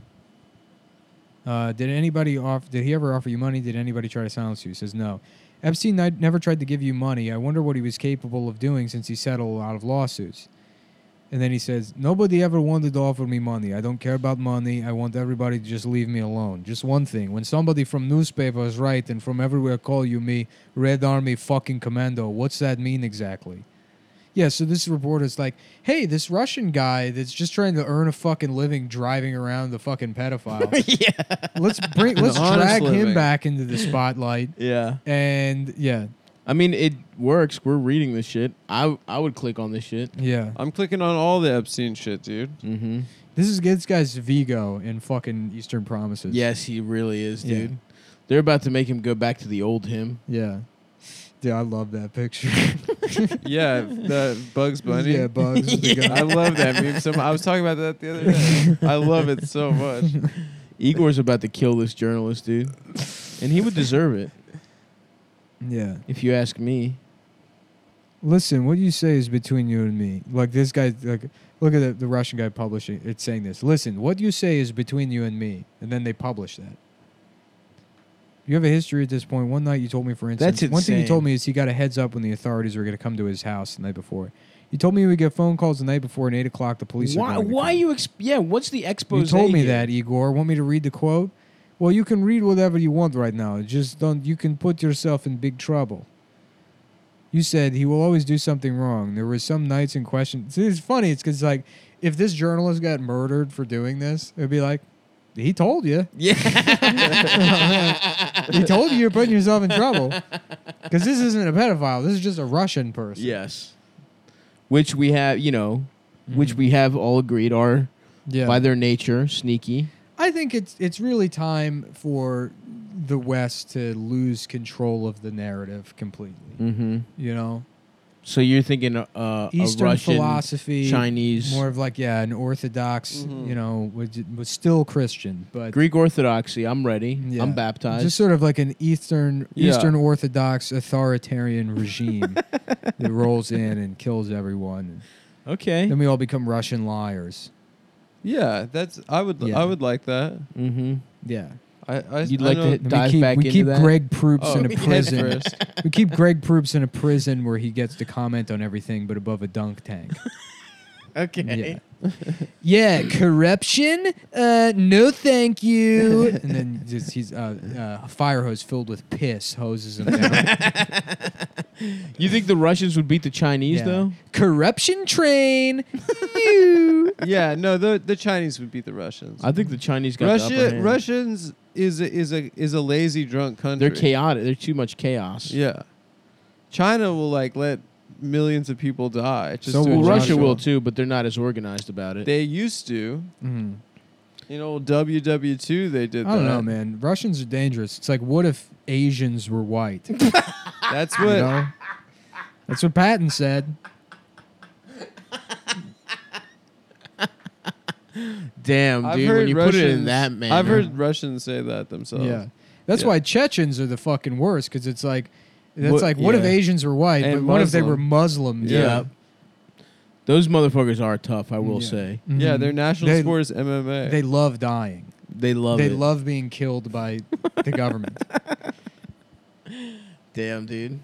uh, did anybody off? Did he ever offer you money? Did anybody try to silence you? He says no. Epstein ni- never tried to give you money. I wonder what he was capable of doing since he settled a lot of lawsuits. And then he says, nobody ever wanted to offer me money. I don't care about money. I want everybody to just leave me alone. Just one thing. When somebody from newspapers write and from everywhere call you me Red Army fucking commando, what's that mean exactly? Yeah, so this reporter's like, hey, this Russian guy that's just trying to earn a fucking living driving around the fucking pedophile. yeah. Let's bring let's honest drag him living. back into the spotlight. Yeah. And yeah, I mean, it works. We're reading this shit. I I would click on this shit. yeah. I'm clicking on all the Epstein shit, dude. Mm-hmm. This is this guy's Vigo in fucking Eastern Promises. Yes, he really is, Yeah. dude. They're about to make him go back to the old him. Yeah. Dude, I love that picture. Yeah, the Bugs Bunny. Yeah, Bugs. with the Yeah. guy. I love that meme. So mu- I was talking about that the other day. I love it so much. Igor's about to kill this journalist, dude. And he would deserve it, Yeah. if you ask me. Listen, what you say is between you and me. Like this guy, like look at the, the Russian guy publishing. It's saying this. Listen, what you say is between you and me, and then they publish that. You have a history at this point. One night you told me, for instance, That's one thing you insane. told me is he got a heads up when the authorities were going to come to his house the night before. You told me we would get phone calls the night before, and eight o'clock the police. Why? Are going to Why come. you? Exp- yeah. What's the expose? You told me here? that, Igor. Want me to read the quote? Well, you can read whatever you want right now. Just don't. You can put yourself in big trouble. You said he will always do something wrong. There were some nights in question. See, it's funny. It's because like if this journalist got murdered for doing this, it'd be like, he told you. Yeah. He told you you're putting yourself in trouble. Because this isn't a pedophile. This is just a Russian person. Yes. Which we have, you know, which Mhm. we have all agreed are Yeah. by their nature sneaky. I think it's it's really time for the West to lose control of the narrative completely. Mm-hmm. You know, So you're thinking uh, a Eastern Russian, philosophy, Chinese, more of like yeah, an Orthodox, Mhm. you know, was, was still Christian, but Greek Orthodoxy. I'm ready. yeah, I'm baptized. just sort of like an Eastern Yeah. Eastern Orthodox authoritarian regime that rolls in and kills everyone. okay. Then we all become Russian liars. Yeah, that's I would Yeah. I would like that. Mm-hmm. Yeah. I, I You'd I like know- to And we dive keep, back we into keep that? Greg Proops Oh, in a head prison. first. We keep Greg Proops in a prison where he gets to comment on everything but above a dunk tank. Okay. Yeah. Yeah, corruption? Uh, no, thank you. And then just he's uh, uh, a fire hose filled with piss hoses him down. You think the Russians would beat the Chinese Yeah. though? Corruption train. You. Yeah, no, the the Chinese would beat the Russians. I think the Chinese got the upper Russia hand. Russians is a, is a is a lazy drunk country. They're chaotic. They're too much chaos. Yeah. China will like let millions of people die. Just So to will Well, enjoy Russia it. will too, but they're not as organized about it. They used to. Mhm. In old W W two, they did I don't that. know, man. Russians are dangerous. It's like, what if Asians were white? You That's what. know? That's what Patton said. Damn, I've dude. heard When you Russians, put it in that manner. I've heard Russians say that themselves. Yeah. That's Yeah. why Chechens are the fucking worst, because it's like, that's What- like, what if yeah. Asians were white, And but what if they were Muslim. Muslim? Yeah. Yeah. Those motherfuckers are tough, I will Yeah. say. Yeah, Mhm. their national They- sport is M M A. They love dying. They love they it. love being killed by the government. Damn, dude.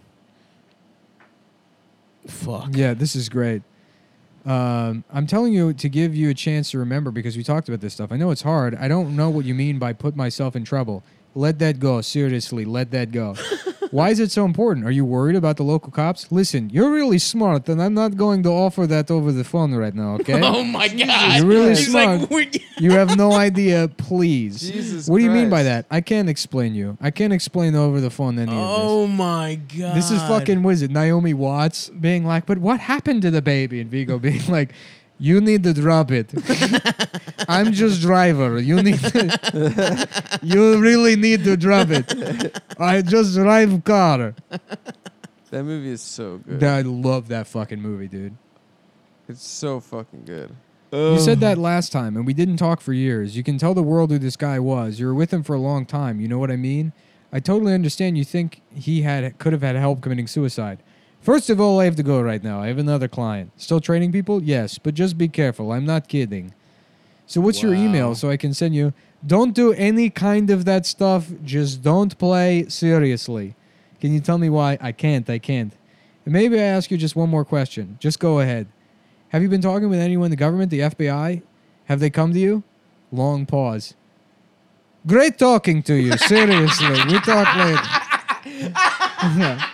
Fuck. Yeah, this is great. Um, I'm telling you to give you a chance to remember because we talked about this stuff. I know it's hard. I don't know what you mean by put myself in trouble. Let that go. Seriously, let that go. Why is it so important? Are you worried about the local cops? Listen, you're really smart, and I'm not going to offer that over the phone right now, okay? Oh my god. You're really He's smart. like, we're- You have no idea, please. Jesus What do you mean by Christ. that? I can't explain you. I can't explain over the phone any of this. oh my god. This is fucking, what is it, Naomi Watts being like, but what happened to the baby? And Vigo being like, you need to drop it. I'm just driver. You need to, you really need to drop it. I just drive car. That movie is so good. I love that fucking movie, dude. It's so fucking good. You said that last time, and we didn't talk for years. You can tell the world who this guy was. You were with him for a long time. You know what I mean? I totally understand you think he had could have had help committing suicide. First of all, I have to go right now. I have another client. Still training people? Yes, but just be careful. I'm not kidding. So what's your Wow. email so I can send you? Don't do any kind of that stuff. Just don't play seriously. Can you tell me why? I can't. I can't. And maybe I ask you just one more question. Just go ahead. Have you been talking with anyone in the government, the F B I? Have they come to you? Long pause. Great talking to you. Seriously. We talk later. Yeah.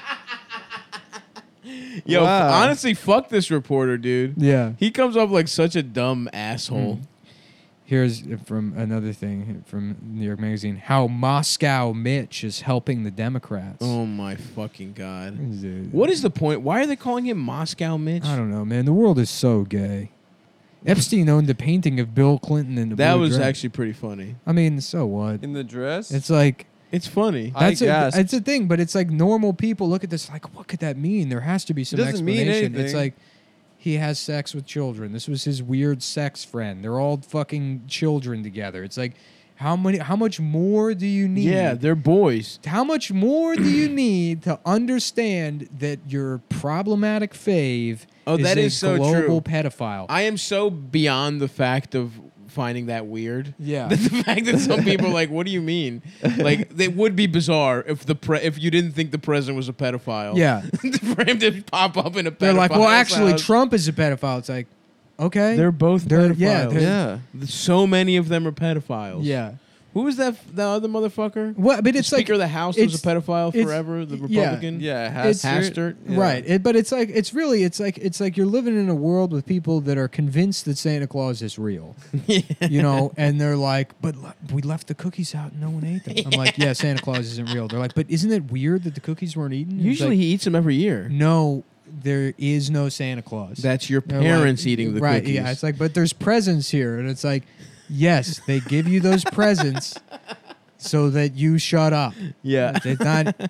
Yo, Wow. honestly, fuck this reporter, dude. Yeah. He comes up like such a dumb asshole. Mm. Here's from another thing from New York Magazine. How Moscow Mitch is helping the Democrats. Oh my fucking god. Dude. What is the point? Why are they calling him Moscow Mitch? I don't know, man. The world is so gay. Epstein owned a painting of Bill Clinton in the That blue was dress. actually pretty funny. I mean, so what? In the dress? It's like It's funny. I that's a, guessed. it's a thing, but it's like normal people look at this like, what could that mean? There has to be some doesn't mean explanation. It's anything. like he has sex with children. This was his weird sex friend. They're all fucking children together. It's like, how many? How much more do you need? Yeah, they're boys. How much more do you need to understand that your problematic fave Oh, is that a is so global true. pedophile? I am so beyond the fact of finding that weird. Yeah. the fact that some people are like, what do you mean? Like, it would be bizarre if the pre- if you didn't think the president was a pedophile. Yeah. For him to pop up in a pedophile They're like, well, actually, house. Trump is a pedophile. It's like, okay. They're both They're- pedophiles. yeah, they're- yeah. So many of them are pedophiles. yeah. Who was that? f- The other motherfucker? Well, but The it's Speaker like of the House was a it's- pedophile it's- forever. The yeah. Republican. Yeah, It's- Hastert. Hastert. Yeah. right. It, but it's like it's really it's like it's like you're living in a world with people that are convinced that Santa Claus is real. You know, and they're like, but le- we left the cookies out and no one ate them. I'm like, yeah, Santa Claus isn't real. They're like, but isn't it weird that the cookies weren't eaten? It's Usually like, he eats them every year. no, there is no Santa Claus. That's your They're like- parents eating the right, cookies. Yeah, it's like, but there's presents here, and it's like, yes, they give you those presents so that you shut up. yeah. It's not.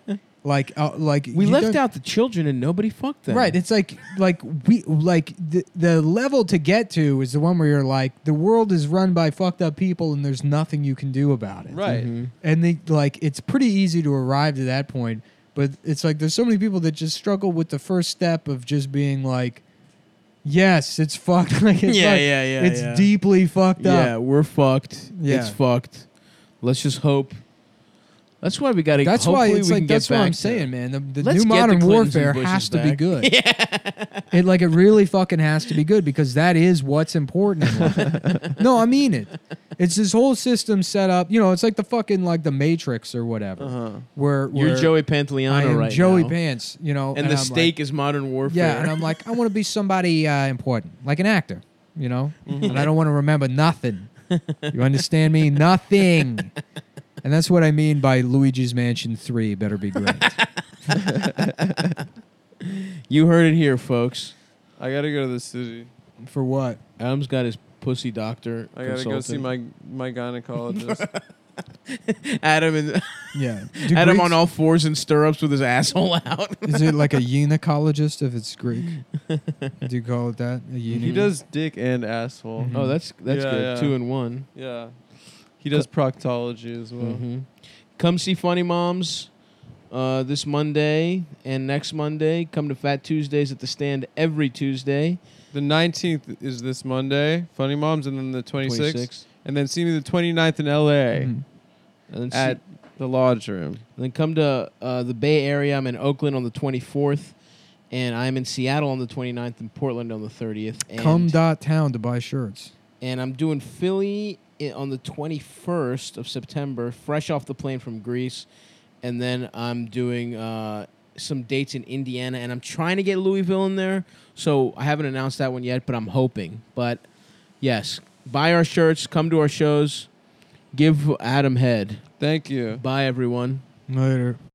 Like, uh, like We you left don't- out the children and nobody fucked them. Right. It's like like we like the the level to get to is the one where you're like the world is run by fucked up people and there's nothing you can do about it. Right. Mhm. And they like it's pretty easy to arrive to that point, but it's like there's so many people that just struggle with the first step of just being like, yes, it's fucked. Like it's Yeah, like, yeah, yeah, It's yeah. deeply fucked Yeah, up. we're fucked. Yeah. It's fucked. Let's just hope. That's why we got to. That's hopefully why it's we like can get that's what I'm back to- saying, man. The, the Let's new get the modern Clintons and warfare Bushes has to be back. good. Yeah. It like it really fucking has to be good because that is what's important in life. No, I mean it. It's this whole system set up. You know, it's like the fucking like the Matrix or whatever. Uh-huh. Where, You're where Joey Pantoliano I am right Joey now. Pants. You know, and, the I'm stake like, is modern warfare. yeah, and I'm like, I want to be somebody uh, important, like an actor. You know, and I don't want to remember nothing. You understand me? Nothing. And that's what I mean by Luigi's Mansion three better be great. You heard it here, folks. I gotta go to the city. For what? Adam's got his pussy doctor. I gotta go see consultant. my my gynecologist. Adam and Yeah. Do Adam Greeks- on all fours in stirrups with his asshole out. Is it like a gynecologist if it's Greek? Do you call it that? A He gyne- does dick and asshole. Mhm. Oh, that's that's Yeah, good. yeah. Two in one. Yeah. He does proctology as well. hmm Come see Funny Moms uh, this Monday and next Monday. Come to Fat Tuesdays at the Stand every Tuesday. The nineteenth is this Monday, Funny Moms, and then the twenty-sixth. twenty-sixth. And then see me the twenty-ninth in L A Mhm. And then, see- at the Lodge Room. then come to uh, the Bay Area. I'm in Oakland on the twenty-fourth. And I'm in Seattle on the twenty-ninth and Portland on the thirtieth. And, Come dot town to buy shirts. and I'm doing Philly i- on the twenty-first of September, fresh off the plane from Greece. And then I'm doing uh, some dates in Indiana. And I'm trying to get Louisville in there. So I haven't announced that one yet, but I'm hoping. But yes, buy our shirts, come to our shows, give Adam head. Thank you. Bye, everyone. Later.